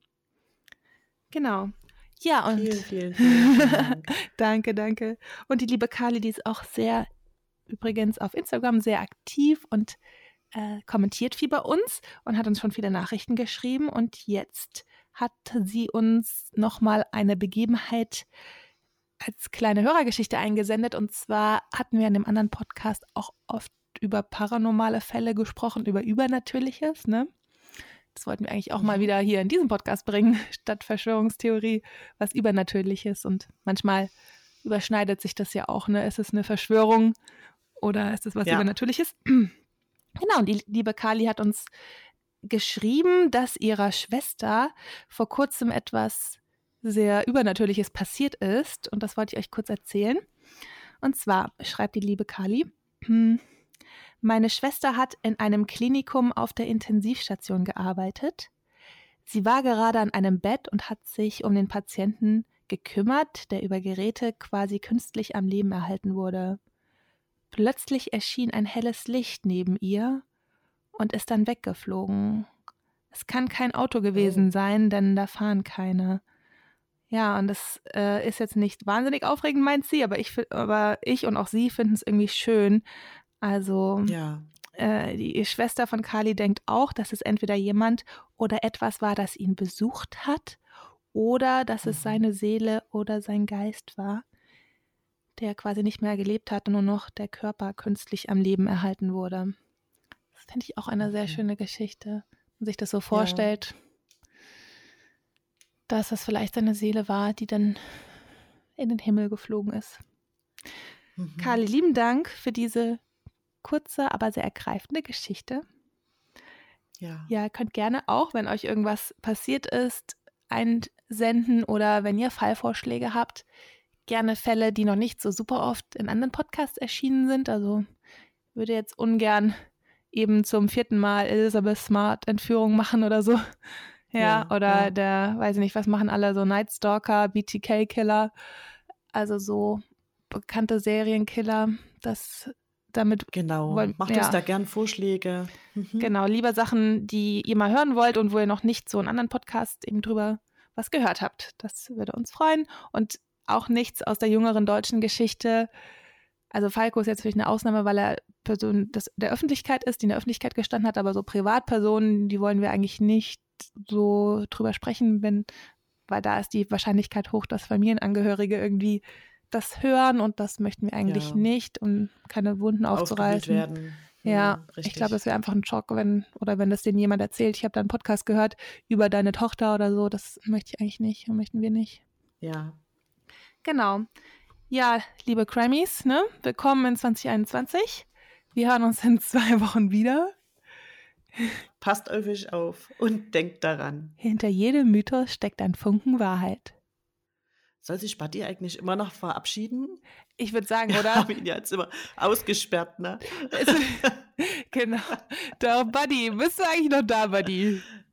Genau. Ja, und vielen Dank. Danke. Und die liebe Kali, die ist auch übrigens auf Instagram sehr aktiv und kommentiert viel bei uns und hat uns schon viele Nachrichten geschrieben. Und jetzt hat sie uns nochmal eine Begebenheit als kleine Hörergeschichte eingesendet. Und zwar hatten wir in dem anderen Podcast auch oft über paranormale Fälle gesprochen, über Übernatürliches, ne? Das wollten wir eigentlich auch mal wieder hier in diesem Podcast bringen, statt Verschwörungstheorie, was Übernatürliches. Und manchmal überschneidet sich das ja auch, ne? Ist es eine Verschwörung oder ist es was Übernatürliches? Genau, und die liebe Kali hat uns geschrieben, dass ihrer Schwester vor kurzem etwas sehr Übernatürliches passiert ist. Und das wollte ich euch kurz erzählen. Und zwar schreibt die liebe Kali: Meine Schwester hat in einem Klinikum auf der Intensivstation gearbeitet. Sie war gerade an einem Bett und hat sich um den Patienten gekümmert, der über Geräte quasi künstlich am Leben erhalten wurde. Plötzlich erschien ein helles Licht neben ihr und ist dann weggeflogen. Es kann kein Auto gewesen sein, denn da fahren keine. Ja, und das ist jetzt nicht wahnsinnig aufregend, meint sie, aber ich und auch sie finden es irgendwie schön. Also Ja. die Schwester von Kali denkt auch, dass es entweder jemand oder etwas war, das ihn besucht hat, oder dass es seine Seele oder sein Geist war, der quasi nicht mehr gelebt hat und nur noch der Körper künstlich am Leben erhalten wurde. Das finde ich auch eine sehr schöne Geschichte, wenn man sich das so vorstellt, dass das vielleicht seine Seele war, die dann in den Himmel geflogen ist. Kali, lieben Dank für diese kurze, aber sehr ergreifende Geschichte. Ja. Ja, ihr könnt gerne auch, wenn euch irgendwas passiert ist, einsenden oder wenn ihr Fallvorschläge habt, gerne Fälle, die noch nicht so super oft in anderen Podcasts erschienen sind. Also ich würde jetzt ungern eben zum 4. Mal Elizabeth Smart Entführung machen oder so. Ja, oder der, weiß ich nicht, was machen alle, so Night Stalker, BTK-Killer, also so bekannte Serienkiller, Genau, macht uns da gern Vorschläge. Genau, lieber Sachen, die ihr mal hören wollt und wo ihr noch nicht so in anderen Podcasts eben drüber was gehört habt. Das würde uns freuen. Und auch nichts aus der jüngeren deutschen Geschichte. Also Falco ist jetzt natürlich eine Ausnahme, weil er Person der Öffentlichkeit ist, die in der Öffentlichkeit gestanden hat, aber so Privatpersonen, die wollen wir eigentlich nicht so drüber sprechen, weil da ist die Wahrscheinlichkeit hoch, dass Familienangehörige irgendwie das hören und das möchten wir eigentlich nicht, um keine Wunden aufzureißen. Werden. Ja, ich glaube, es wäre einfach ein Schock, wenn das denen jemand erzählt, ich habe da einen Podcast gehört über deine Tochter oder so, das möchte ich eigentlich nicht und möchten wir nicht. Ja. Genau. Ja, liebe Crimmies, ne? Willkommen in 2021. Wir hören uns in 2 Wochen wieder. Passt auf euch auf und denkt daran. Hinter jedem Mythos steckt ein Funken Wahrheit. Soll sich Buddy eigentlich immer noch verabschieden? Ich würde sagen, oder? Ich habe ihn ja jetzt immer ausgesperrt, ne? Genau. Doch, Buddy, bist du eigentlich noch da, Buddy?